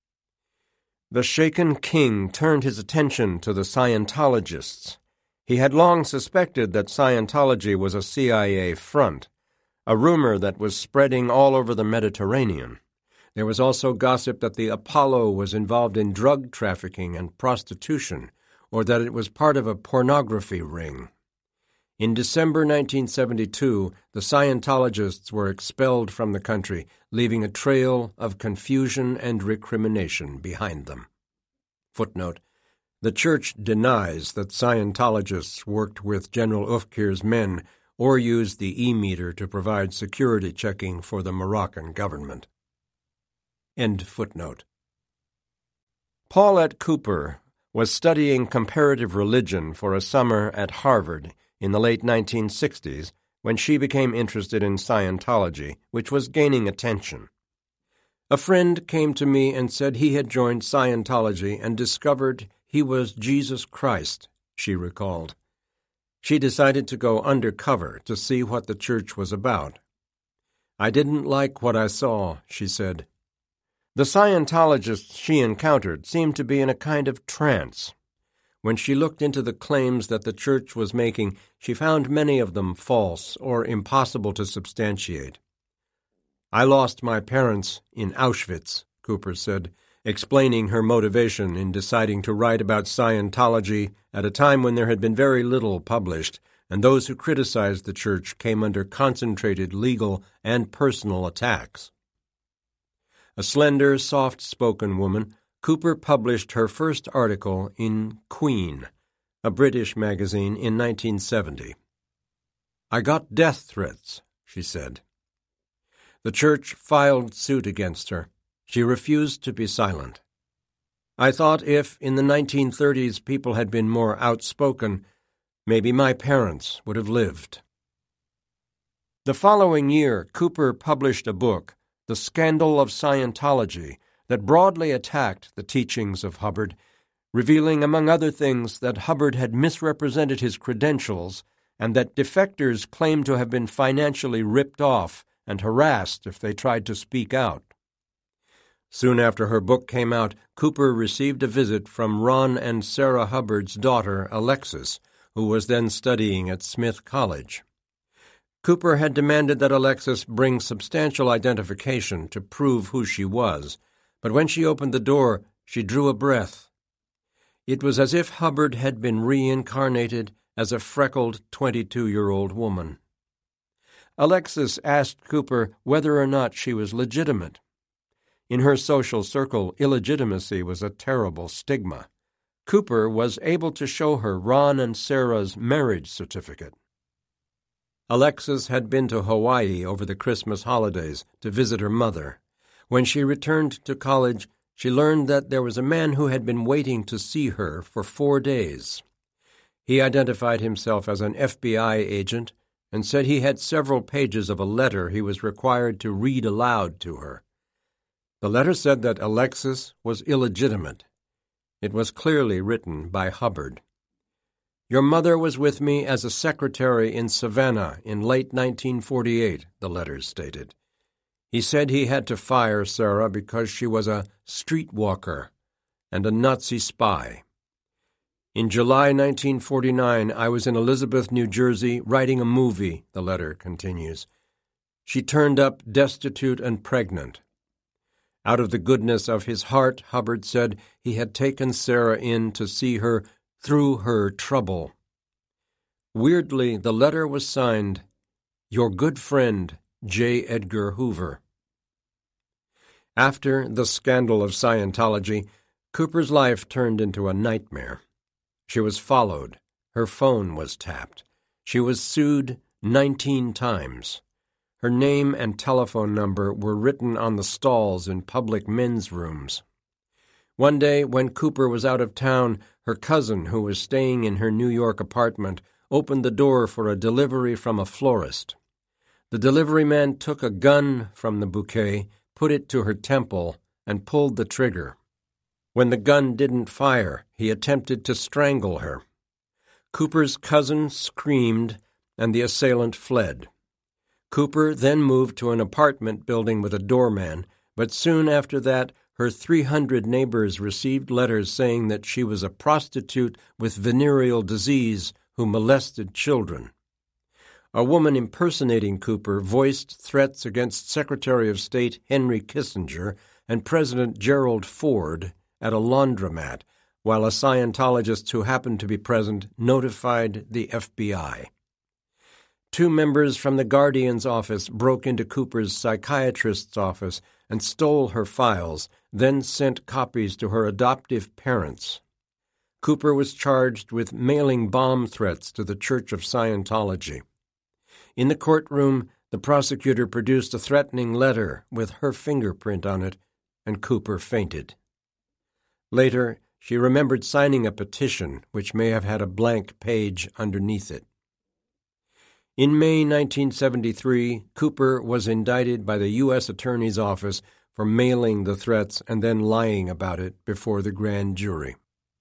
The shaken king turned his attention to the Scientologists. He had long suspected that Scientology was a C I A front, a rumor that was spreading all over the Mediterranean. There was also gossip that the Apollo was involved in drug trafficking and prostitution, or that it was part of a pornography ring. In December nineteen seventy-two, the Scientologists were expelled from the country, leaving a trail of confusion and recrimination behind them. Footnote: the Church denies that Scientologists worked with General Oufkir's men or used the e-meter to provide security checking for the Moroccan government. End footnote. Paulette Cooper was studying comparative religion for a summer at Harvard in the late nineteen sixties when she became interested in Scientology, which was gaining attention. A friend came to me and said he had joined Scientology and discovered he was Jesus Christ, she recalled. She decided to go undercover to see what the church was about. I didn't like what I saw, she said. The Scientologists she encountered seemed to be in a kind of trance. When she looked into the claims that the church was making, she found many of them false or impossible to substantiate. I lost my parents in Auschwitz, Cooper said, explaining her motivation in deciding to write about Scientology at a time when there had been very little published, and those who criticized the church came under concentrated legal and personal attacks. A slender, soft-spoken woman, Cooper published her first article in Queen, a British magazine, in nineteen seventy. I got death threats, she said. The church filed suit against her. She refused to be silent. I thought if, in the nineteen thirties, people had been more outspoken, maybe my parents would have lived. The following year, Cooper published a book, The Scandal of Scientology, that broadly attacked the teachings of Hubbard, revealing, among other things, that Hubbard had misrepresented his credentials and that defectors claimed to have been financially ripped off and harassed if they tried to speak out. Soon after her book came out, Cooper received a visit from Ron and Sarah Hubbard's daughter, Alexis, who was then studying at Smith College. Cooper had demanded that Alexis bring substantial identification to prove who she was, but when she opened the door, she drew a breath. It was as if Hubbard had been reincarnated as a freckled twenty-two-year-old woman. Alexis asked Cooper whether or not she was legitimate. In her social circle, illegitimacy was a terrible stigma. Cooper was able to show her Ron and Sarah's marriage certificate. Alexis had been to Hawaii over the Christmas holidays to visit her mother. When she returned to college, she learned that there was a man who had been waiting to see her for four days. He identified himself as an F B I agent and said he had several pages of a letter he was required to read aloud to her. The letter said that Alexis was illegitimate. It was clearly written by Hubbard. Your mother was with me as a secretary in Savannah in late nineteen forty-eight, the letter stated. He said he had to fire Sarah because she was a streetwalker and a Nazi spy. In July nineteen forty-nine, I was in Elizabeth, New Jersey, writing a movie, the letter continues. She turned up destitute and pregnant. Out of the goodness of his heart, Hubbard said, he had taken Sarah in to see her through her trouble. Weirdly, the letter was signed, Your good friend, J. Edgar Hoover. After the scandal of Scientology, Cooper's life turned into a nightmare. She was followed. Her phone was tapped. She was sued nineteen times. Her name and telephone number were written on the stalls in public men's rooms. One day, when Cooper was out of town, her cousin, who was staying in her New York apartment, opened the door for a delivery from a florist. The delivery man took a gun from the bouquet, put it to her temple, and pulled the trigger. When the gun didn't fire, he attempted to strangle her. Cooper's cousin screamed, and the assailant fled. Cooper then moved to an apartment building with a doorman, but soon after that, her three hundred neighbors received letters saying that she was a prostitute with venereal disease who molested children. A woman impersonating Cooper voiced threats against Secretary of State Henry Kissinger and President Gerald Ford at a laundromat, while a Scientologist who happened to be present notified the F B I. Two members from the Guardian's office broke into Cooper's psychiatrist's office and stole her files, then sent copies to her adoptive parents. Cooper was charged with mailing bomb threats to the Church of Scientology. In the courtroom, the prosecutor produced a threatening letter with her fingerprint on it, and Cooper fainted. Later, she remembered signing a petition which may have had a blank page underneath it. In May nineteen seventy-three, Cooper was indicted by the U S Attorney's Office for mailing the threats and then lying about it before the grand jury.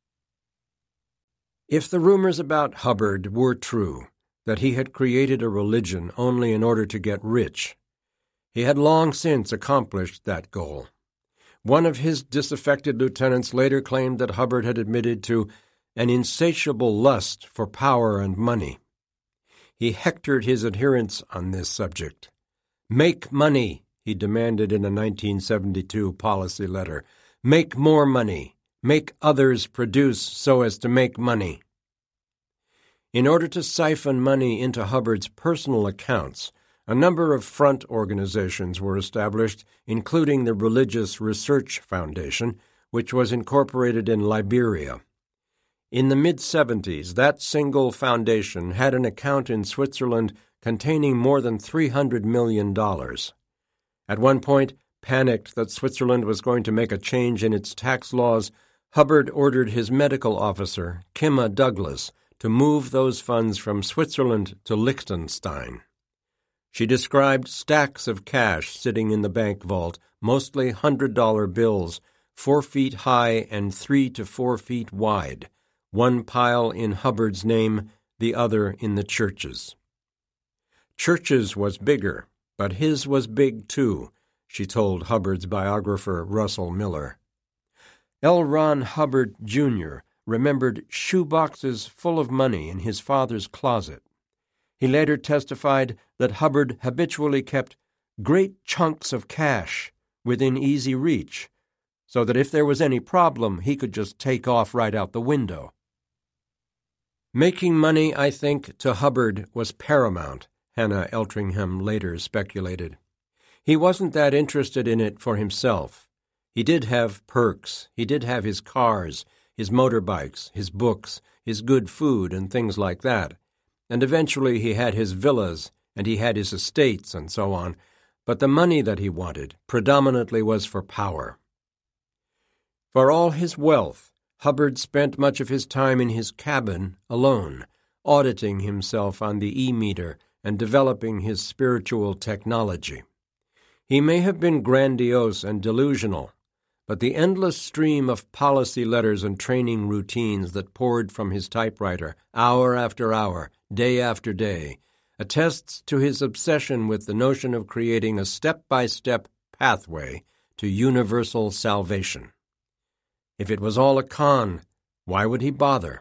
If the rumors about Hubbard were true, that he had created a religion only in order to get rich, he had long since accomplished that goal. One of his disaffected lieutenants later claimed that Hubbard had admitted to an insatiable lust for power and money. He hectored his adherents on this subject. "Make money," he demanded in a nineteen seventy-two policy letter. "Make more money. Make others produce so as to make money." In order to siphon money into Hubbard's personal accounts, a number of front organizations were established, including the Religious Research Foundation, which was incorporated in Liberia. In the mid-seventies, that single foundation had an account in Switzerland containing more than three hundred million dollars. At one point, panicked that Switzerland was going to make a change in its tax laws, Hubbard ordered his medical officer, Kimma Douglas, to move those funds from Switzerland to Liechtenstein. She described stacks of cash sitting in the bank vault, mostly hundred-dollar bills, four feet high and three to four feet wide, one pile in Hubbard's name, the other in the church's. Church's was bigger, but his was big too, she told Hubbard's biographer Russell Miller. L. Ron Hubbard, Junior remembered shoeboxes full of money in his father's closet. He later testified that Hubbard habitually kept great chunks of cash within easy reach, so that if there was any problem, he could just take off right out the window. Making money, I think, to Hubbard was paramount, Hannah Eltringham later speculated. He wasn't that interested in it for himself. He did have perks. He did have his cars, his motorbikes, his books, his good food, and things like that. And eventually he had his villas, and he had his estates, and so on. But the money that he wanted predominantly was for power. For all his wealth, Hubbard spent much of his time in his cabin alone, auditing himself on the e-meter and developing his spiritual technology. He may have been grandiose and delusional, but the endless stream of policy letters and training routines that poured from his typewriter, hour after hour, day after day, attests to his obsession with the notion of creating a step-by-step pathway to universal salvation. If it was all a con, why would he bother?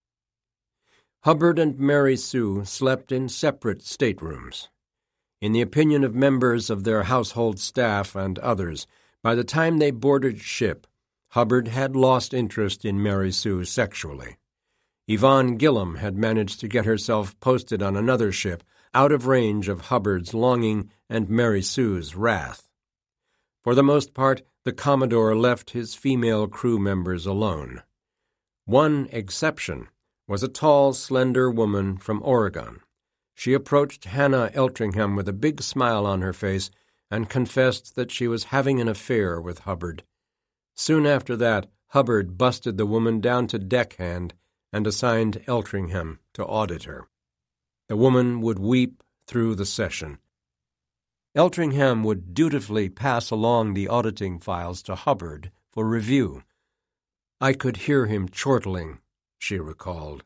Hubbard and Mary Sue slept in separate staterooms. In the opinion of members of their household staff and others, by the time they boarded ship, Hubbard had lost interest in Mary Sue sexually. Yvonne Gillum had managed to get herself posted on another ship, out of range of Hubbard's longing and Mary Sue's wrath. For the most part, the Commodore left his female crew members alone. One exception was a tall, slender woman from Oregon. She approached Hannah Eltringham with a big smile on her face and confessed that she was having an affair with Hubbard. Soon after that, Hubbard busted the woman down to deckhand and assigned Eltringham to audit her. The woman would weep through the session. Eltringham would dutifully pass along the auditing files to Hubbard for review. I could hear him chortling, she recalled.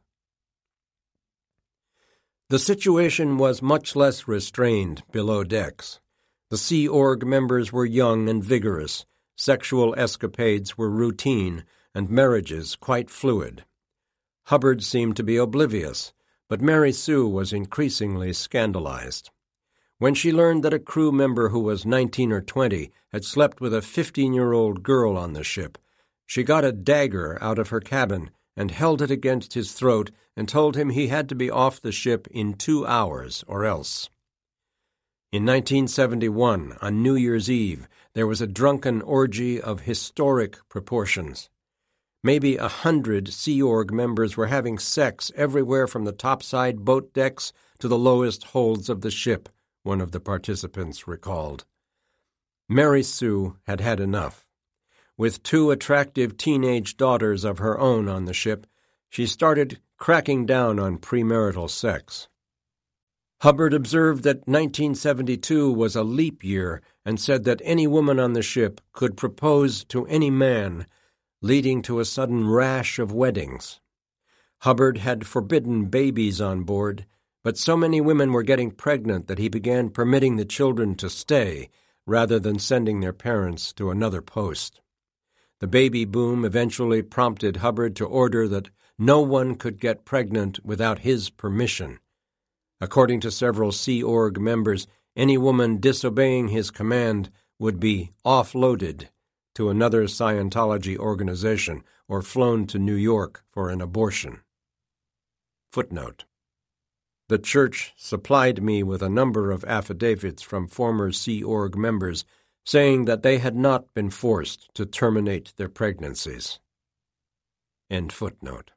The situation was much less restrained below decks. The Sea Org members were young and vigorous, sexual escapades were routine, and marriages quite fluid. Hubbard seemed to be oblivious, but Mary Sue was increasingly scandalized. When she learned that a crew member who was nineteen or twenty had slept with a fifteen-year-old girl on the ship, She got a dagger out of her cabin and held it against his throat and told him he had to be off the ship in two hours or else. In nineteen seventy-one, on New Year's Eve, there was a drunken orgy of historic proportions. Maybe a hundred Sea Org members were having sex everywhere from the topside boat decks to the lowest holds of the ship, one of the participants recalled. Mary Sue had had enough. With two attractive teenage daughters of her own on the ship, she started cracking down on premarital sex. Hubbard observed that nineteen seventy-two was a leap year and said that any woman on the ship could propose to any man, leading to a sudden rash of weddings. Hubbard had forbidden babies on board, but so many women were getting pregnant that he began permitting the children to stay rather than sending their parents to another post. The baby boom eventually prompted Hubbard to order that no one could get pregnant without his permission. According to several Sea Org members, any woman disobeying his command would be offloaded to another Scientology organization or flown to New York for an abortion. Footnote: The church supplied me with a number of affidavits from former Sea Org members saying that they had not been forced to terminate their pregnancies. End footnote.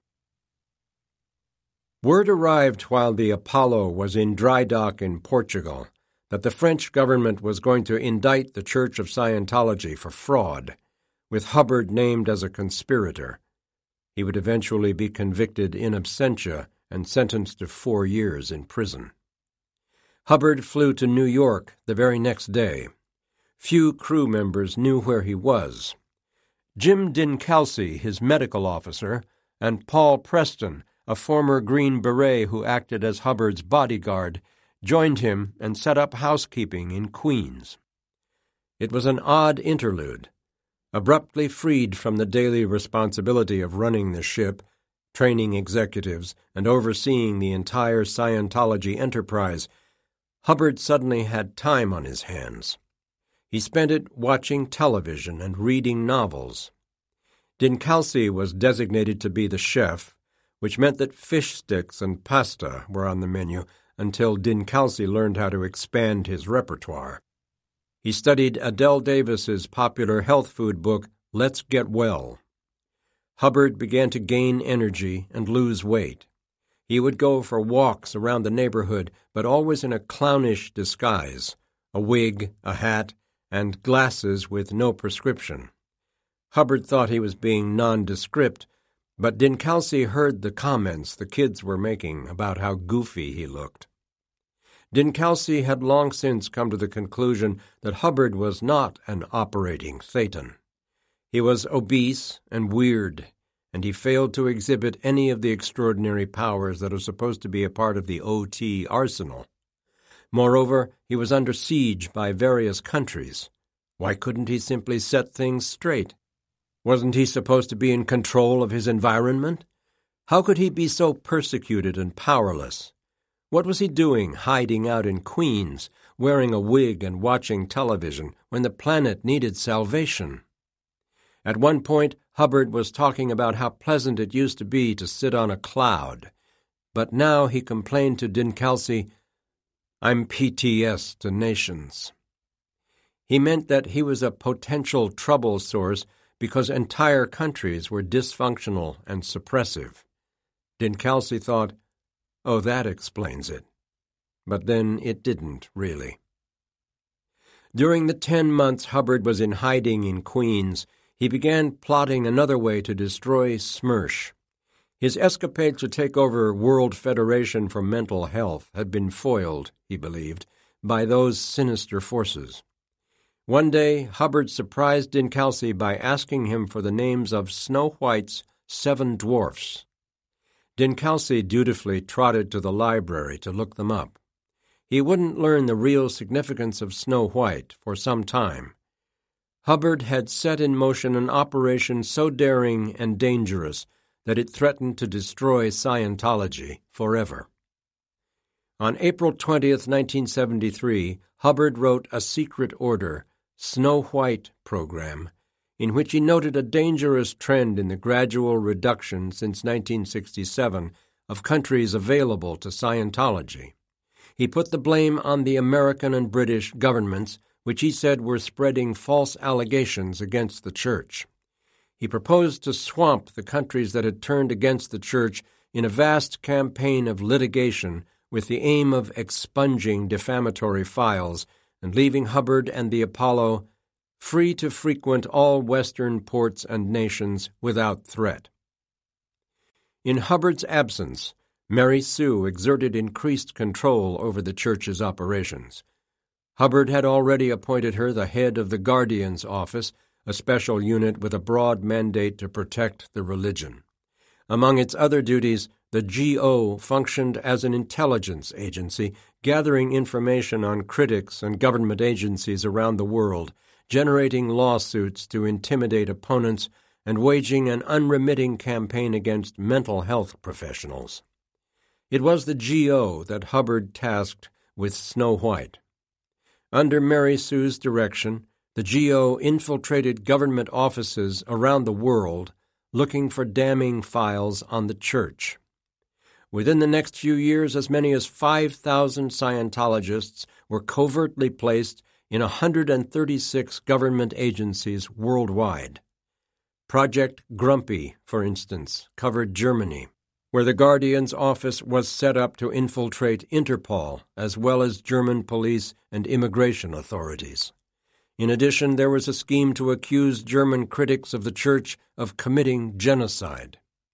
Word arrived while the Apollo was in dry dock in Portugal that the French government was going to indict the Church of Scientology for fraud, with Hubbard named as a conspirator. He would eventually be convicted in absentia and sentenced to four years in prison. Hubbard flew to New York the very next day. Few crew members knew where he was. Jim Dinkelsey, his medical officer, and Paul Preston, a former Green Beret who acted as Hubbard's bodyguard, joined him and set up housekeeping in Queens. It was an odd interlude. Abruptly freed from the daily responsibility of running the ship, training executives, and overseeing the entire Scientology enterprise, Hubbard suddenly had time on his hands. He spent it watching television and reading novels. Dinkelsey was designated to be the chef, which meant that fish sticks and pasta were on the menu until Dinkelsey learned how to expand his repertoire. He studied Adele Davis's popular health food book, Let's Get Well. Hubbard began to gain energy and lose weight. He would go for walks around the neighborhood, but always in a clownish disguise, a wig, a hat, and glasses with no prescription. Hubbard thought he was being nondescript, but Dinkelsey heard the comments the kids were making about how goofy he looked. Dinkelsey had long since come to the conclusion that Hubbard was not an operating Thetan. He was obese and weird, and he failed to exhibit any of the extraordinary powers that are supposed to be a part of the O T arsenal. Moreover, he was under siege by various countries. Why couldn't he simply set things straight? Wasn't he supposed to be in control of his environment? How could he be so persecuted and powerless? What was he doing hiding out in Queens, wearing a wig and watching television when the planet needed salvation? At one point, Hubbard was talking about how pleasant it used to be to sit on a cloud, but now he complained to Dinkelsey, "I'm P T S to nations." He meant that he was a potential trouble source because entire countries were dysfunctional and suppressive. Dinkelsey thought, oh, that explains it. But then it didn't, really. During the ten months Hubbard was in hiding in Queens, he began plotting another way to destroy SMERSH. His escapade to take over World Federation for Mental Health had been foiled, he believed, by those sinister forces. One day, Hubbard surprised Dinkelsey by asking him for the names of Snow White's seven dwarfs. Dinkelsey dutifully trotted to the library to look them up. He wouldn't learn the real significance of Snow White for some time. Hubbard had set in motion an operation so daring and dangerous that it threatened to destroy Scientology forever. On April twentieth, nineteen seventy-three, Hubbard wrote a secret order, Snow White Program, in which he noted a dangerous trend in the gradual reduction since nineteen sixty-seven of countries available to Scientology. He put the blame on the American and British governments, which he said were spreading false allegations against the Church. He proposed to swamp the countries that had turned against the Church in a vast campaign of litigation with the aim of expunging defamatory files and leaving Hubbard and the Apollo free to frequent all Western ports and nations without threat. In Hubbard's absence, Mary Sue exerted increased control over the Church's operations. Hubbard had already appointed her the head of the Guardian's Office, a special unit with a broad mandate to protect the religion. Among its other duties, the G O functioned as an intelligence agency, gathering information on critics and government agencies around the world, generating lawsuits to intimidate opponents, and waging an unremitting campaign against mental health professionals. It was the G O that Hubbard tasked with Snow White. Under Mary Sue's direction, the G O infiltrated government offices around the world, looking for damning files on the Church. Within the next few years, as many as five thousand Scientologists were covertly placed in one hundred thirty-six government agencies worldwide. Project Grumpy, for instance, covered Germany, where the Guardian's office was set up to infiltrate Interpol, as well as German police and immigration authorities. In addition, there was a scheme to accuse German critics of the Church of committing genocide.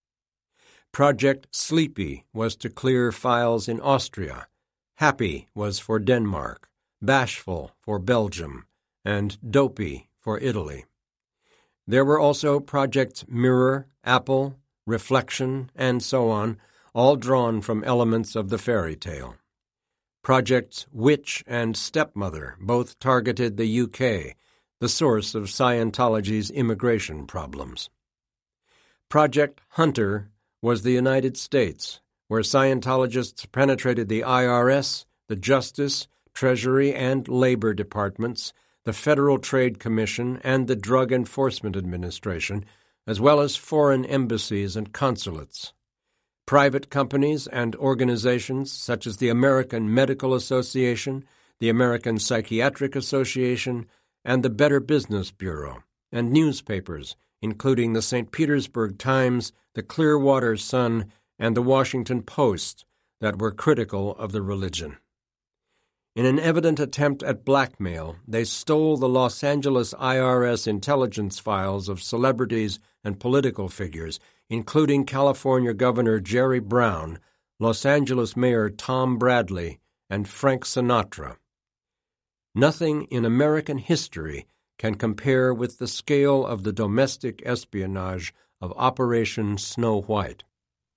Project Sleepy was to clear files in Austria, Happy was for Denmark, Bashful for Belgium, and Dopey for Italy. There were also Projects Mirror, Apple, Reflection, and so on, all drawn from elements of the fairy tale. Projects Witch and Stepmother both targeted the U K, the source of Scientology's immigration problems. Project Hunter was the United States, where Scientologists penetrated the I R S, the Justice, Treasury, and Labor Departments, the Federal Trade Commission, and the Drug Enforcement Administration, as well as foreign embassies and consulates. Private companies and organizations such as the American Medical Association, the American Psychiatric Association, and the Better Business Bureau, and newspapers, including the Saint Petersburg Times, the Clearwater Sun, and the Washington Post, that were critical of the religion. In an evident attempt at blackmail, they stole the Los Angeles I R S intelligence files of celebrities and political figures, including California Governor Jerry Brown, Los Angeles Mayor Tom Bradley, and Frank Sinatra. Nothing in American history can compare with the scale of the domestic espionage of Operation Snow White.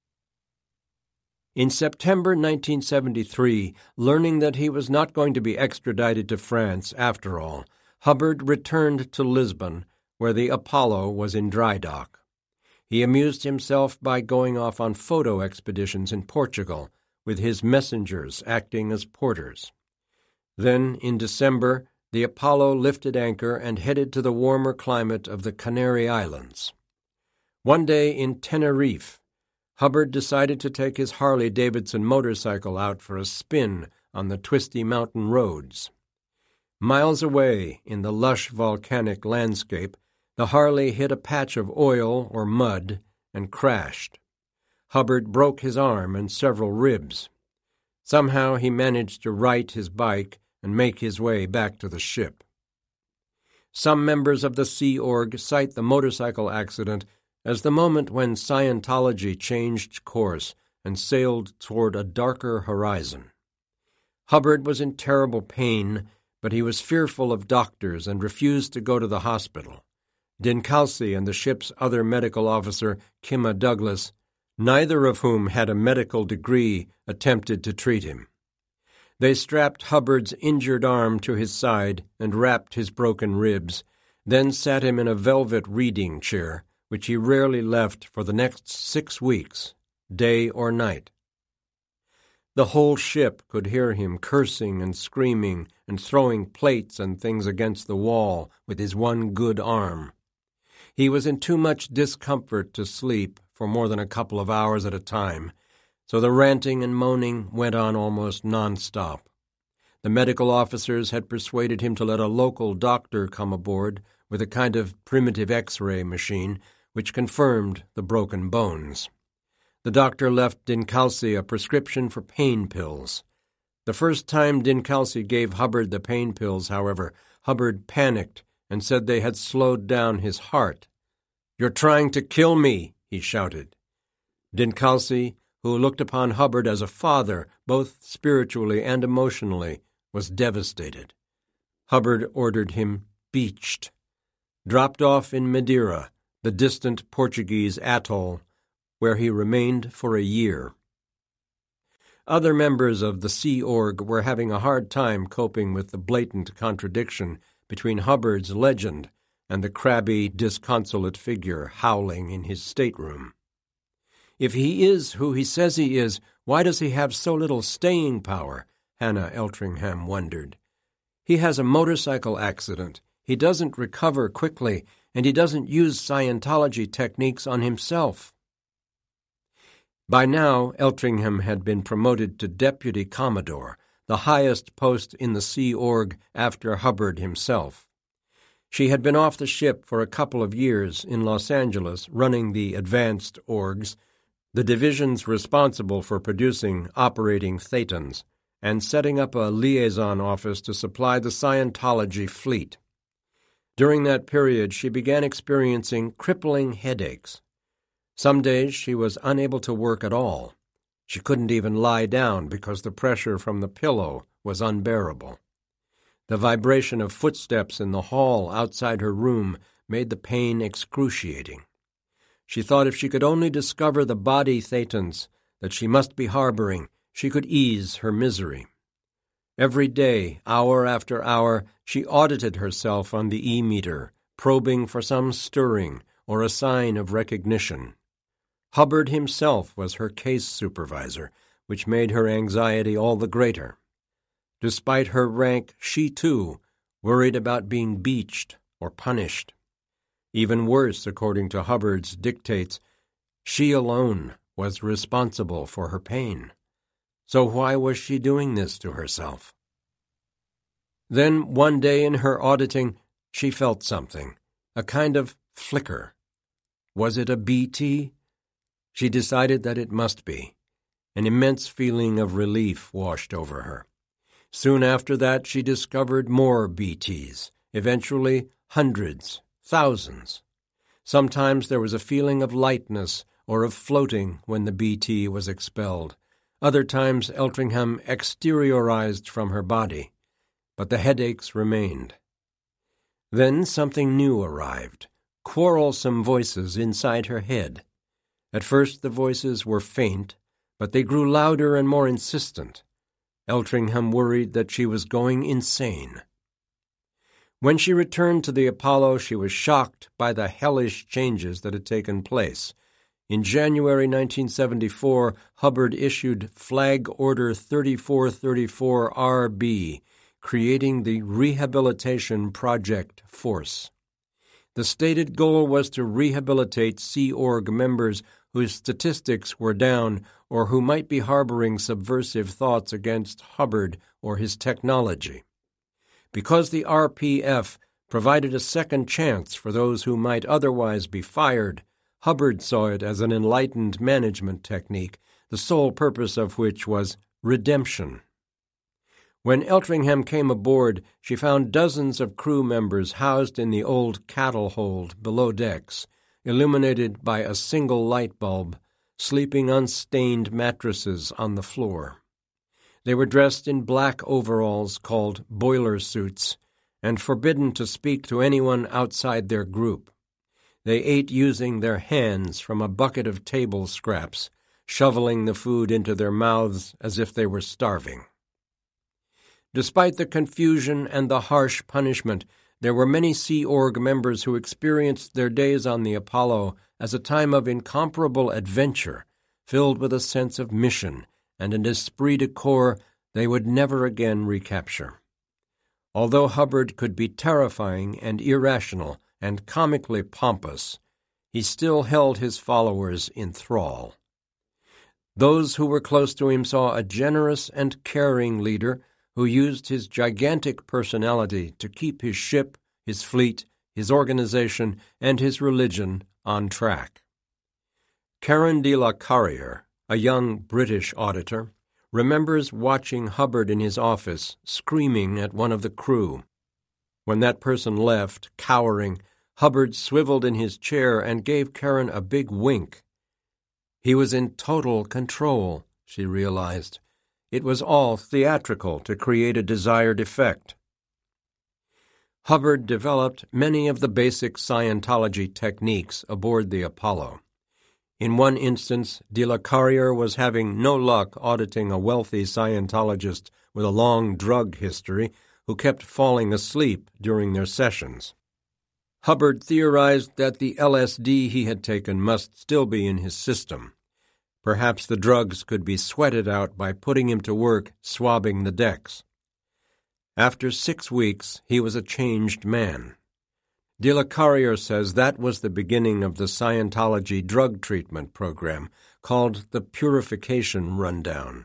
In September nineteen seventy-three, learning that he was not going to be extradited to France after all, Hubbard returned to Lisbon, where the Apollo was in dry dock. He amused himself by going off on photo expeditions in Portugal, with his messengers acting as porters. Then, in December, the Apollo lifted anchor and headed to the warmer climate of the Canary Islands. One day in Tenerife, Hubbard decided to take his Harley-Davidson motorcycle out for a spin on the twisty mountain roads. Miles away, in the lush volcanic landscape, the Harley hit a patch of oil or mud and crashed. Hubbard broke his arm and several ribs. Somehow he managed to right his bike and make his way back to the ship. Some members of the Sea Org cite the motorcycle accident as the moment when Scientology changed course and sailed toward a darker horizon. Hubbard was in terrible pain, but he was fearful of doctors and refused to go to the hospital. Dincalci and the ship's other medical officer, Kimma Douglas, neither of whom had a medical degree, attempted to treat him. They strapped Hubbard's injured arm to his side and wrapped his broken ribs, then sat him in a velvet reading chair, which he rarely left for the next six weeks, day or night. The whole ship could hear him cursing and screaming and throwing plates and things against the wall with his one good arm. He was in too much discomfort to sleep for more than a couple of hours at a time, so the ranting and moaning went on almost non-stop. The medical officers had persuaded him to let a local doctor come aboard with a kind of primitive X-ray machine which confirmed the broken bones. The doctor left Dincalci a prescription for pain pills. The first time Dincalci gave Hubbard the pain pills, however, Hubbard panicked and said they had slowed down his heart. "You're trying to kill me," he shouted. Dincalci, who looked upon Hubbard as a father, both spiritually and emotionally, was devastated. Hubbard ordered him beached, dropped off in Madeira, the distant Portuguese atoll, where he remained for a year. Other members of the Sea Org were having a hard time coping with the blatant contradiction between Hubbard's legend and the crabby, disconsolate figure howling in his stateroom. If he is who he says he is, why does he have so little staying power? Hannah Eltringham wondered. He has a motorcycle accident, he doesn't recover quickly, and he doesn't use Scientology techniques on himself. By now, Eltringham had been promoted to Deputy Commodore, the highest post in the Sea Org after Hubbard himself. She had been off the ship for a couple of years in Los Angeles running the Advanced Orgs, the divisions responsible for producing operating thetans, and setting up a liaison office to supply the Scientology fleet. During that period, she began experiencing crippling headaches. Some days she was unable to work at all. She couldn't even lie down because the pressure from the pillow was unbearable. The vibration of footsteps in the hall outside her room made the pain excruciating. She thought if she could only discover the body thetans that she must be harboring, she could ease her misery. Every day, hour after hour, she audited herself on the E-meter, probing for some stirring or a sign of recognition. Hubbard himself was her case supervisor, which made her anxiety all the greater. Despite her rank, she, too, worried about being beached or punished. Even worse, according to Hubbard's dictates, she alone was responsible for her pain. So why was she doing this to herself? Then, one day in her auditing, she felt something, a kind of flicker. Was it a B T? She decided that it must be. An immense feeling of relief washed over her. Soon after that, she discovered more B Ts, eventually hundreds, thousands. Sometimes there was a feeling of lightness or of floating when the B T was expelled. Other times Eltringham exteriorized from her body, but the headaches remained. Then something new arrived, quarrelsome voices inside her head. At first the voices were faint, but they grew louder and more insistent. Eltringham worried that she was going insane. When she returned to the Apollo, she was shocked by the hellish changes that had taken place. In January nineteen seventy-four, Hubbard issued Flag Order thirty-four thirty-four R B, creating the Rehabilitation Project Force. The stated goal was to rehabilitate Sea Org members whose statistics were down or who might be harboring subversive thoughts against Hubbard or his technology. Because the R P F provided a second chance for those who might otherwise be fired, Hubbard saw it as an enlightened management technique, the sole purpose of which was redemption. When Eltringham came aboard, she found dozens of crew members housed in the old cattle hold below decks, illuminated by a single light bulb, sleeping on stained mattresses on the floor. They were dressed in black overalls called boiler suits and forbidden to speak to anyone outside their group. They ate using their hands from a bucket of table scraps, shoveling the food into their mouths as if they were starving. Despite the confusion and the harsh punishment, there were many Sea Org members who experienced their days on the Apollo as a time of incomparable adventure, filled with a sense of mission and an esprit de corps they would never again recapture. Although Hubbard could be terrifying and irrational, and comically pompous, he still held his followers in thrall. Those who were close to him saw a generous and caring leader who used his gigantic personality to keep his ship, his fleet, his organization, and his religion on track. Karen de la Carrière, a young British auditor, remembers watching Hubbard in his office screaming at one of the crew. When that person left, cowering, Hubbard swiveled in his chair and gave Karen a big wink. He was in total control, she realized. It was all theatrical to create a desired effect. Hubbard developed many of the basic Scientology techniques aboard the Apollo. In one instance, de la Carrière was having no luck auditing a wealthy Scientologist with a long drug history who kept falling asleep during their sessions. Hubbard theorized that the L S D he had taken must still be in his system. Perhaps the drugs could be sweated out by putting him to work swabbing the decks. After six weeks, he was a changed man. De la Carrière says that was the beginning of the Scientology drug treatment program, called the Purification Rundown.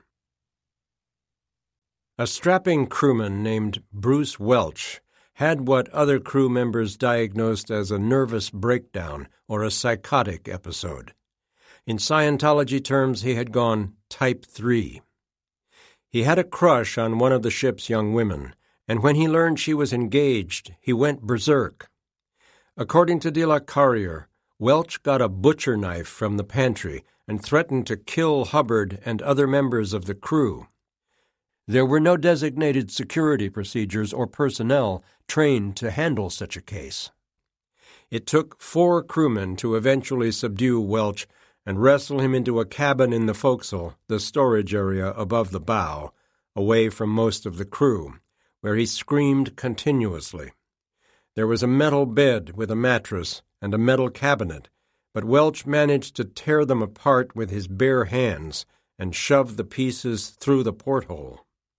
A strapping crewman named Bruce Welch had what other crew members diagnosed as a nervous breakdown or a psychotic episode. In Scientology terms, he had gone type three. He had a crush on one of the ship's young women, and when he learned she was engaged, he went berserk. According to de la Carrière, Welch got a butcher knife from the pantry and threatened to kill Hubbard and other members of the crew. There were no designated security procedures or personnel trained to handle such a case. It took four crewmen to eventually subdue Welch and wrestle him into a cabin in the forecastle, the storage area above the bow, away from most of the crew, where he screamed continuously. There was a metal bed with a mattress and a metal cabinet, but Welch managed to tear them apart with his bare hands and shove the pieces through the porthole.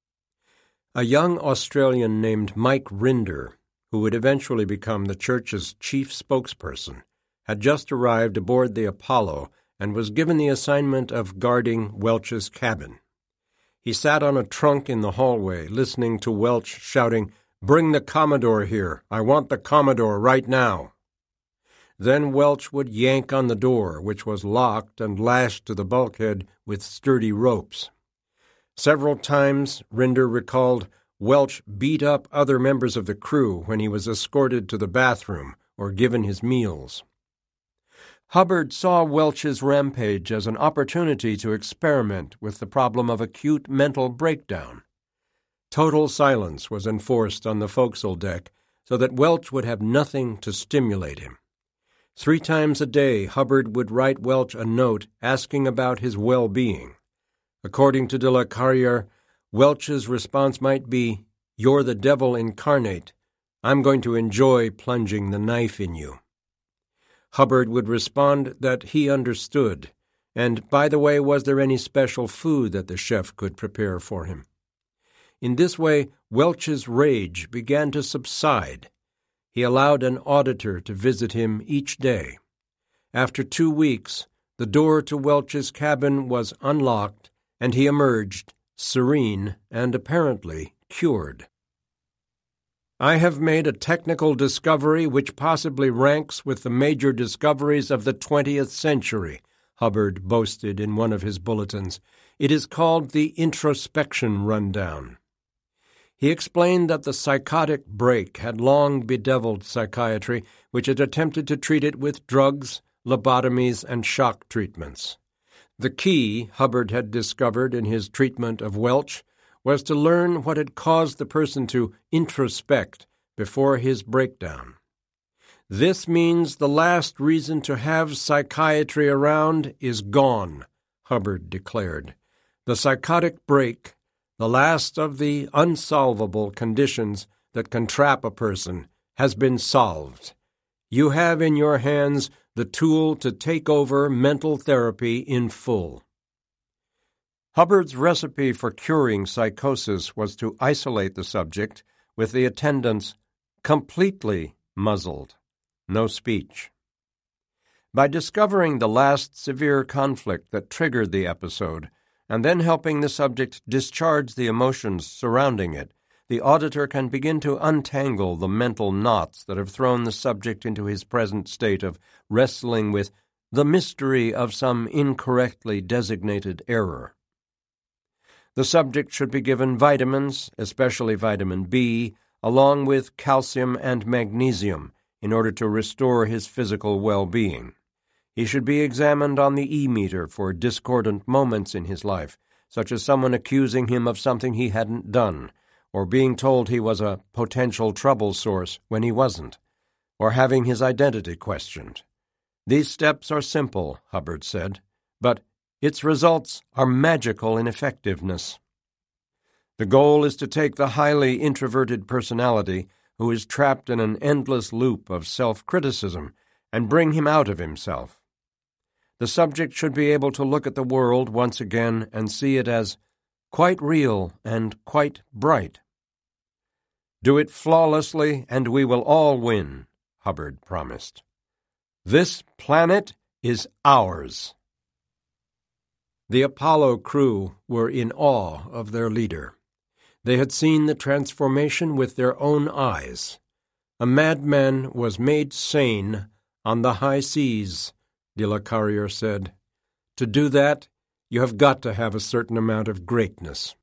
A young Australian named Mike Rinder, who would eventually become the church's chief spokesperson, had just arrived aboard the Apollo and was given the assignment of guarding Welch's cabin. He sat on a trunk in the hallway, listening to Welch shouting, "Bring the Commodore here. I want the Commodore right now." Then Welch would yank on the door, which was locked and lashed to the bulkhead with sturdy ropes. Several times, Rinder recalled, Welch beat up other members of the crew when he was escorted to the bathroom or given his meals. Hubbard saw Welch's rampage as an opportunity to experiment with the problem of acute mental breakdown. Total silence was enforced on the forecastle deck so that Welch would have nothing to stimulate him. Three times a day, Hubbard would write Welch a note asking about his well-being. According to de la Carrière, Welch's response might be, "You're the devil incarnate. I'm going to enjoy plunging the knife in you." Hubbard would respond that he understood, and, by the way, was there any special food that the chef could prepare for him? In this way, Welch's rage began to subside. He allowed an auditor to visit him each day. After two weeks, the door to Welch's cabin was unlocked, and he emerged, serene and apparently cured. "I have made a technical discovery which possibly ranks with the major discoveries of the twentieth century," Hubbard boasted in one of his bulletins. "It is called the Introspection Rundown." He explained that the psychotic break had long bedeviled psychiatry, which had attempted to treat it with drugs, lobotomies, and shock treatments. The key, Hubbard had discovered in his treatment of Welch, was to learn what had caused the person to introspect before his breakdown. "This means the last reason to have psychiatry around is gone," Hubbard declared. "The psychotic break, the last of the unsolvable conditions that can trap a person, has been solved. You have in your hands the tool to take over mental therapy in full." Hubbard's recipe for curing psychosis was to isolate the subject with the attendants completely muzzled, no speech. By discovering the last severe conflict that triggered the episode, and then helping the subject discharge the emotions surrounding it, the auditor can begin to untangle the mental knots that have thrown the subject into his present state of wrestling with the mystery of some incorrectly designated error. The subject should be given vitamins, especially vitamin B, along with calcium and magnesium, in order to restore his physical well-being. He should be examined on the E-meter for discordant moments in his life, such as someone accusing him of something he hadn't done, or being told he was a potential trouble source when he wasn't, or having his identity questioned. These steps are simple, Hubbard said, but its results are magical in effectiveness. The goal is to take the highly introverted personality who is trapped in an endless loop of self-criticism and bring him out of himself. The subject should be able to look at the world once again and see it as quite real and quite bright. Do it flawlessly and we will all win, Hubbard promised. This planet is ours. The Apollo crew were in awe of their leader. They had seen the transformation with their own eyes. A madman was made sane on the high seas, de la Carrière said. To do that, you have got to have a certain amount of greatness.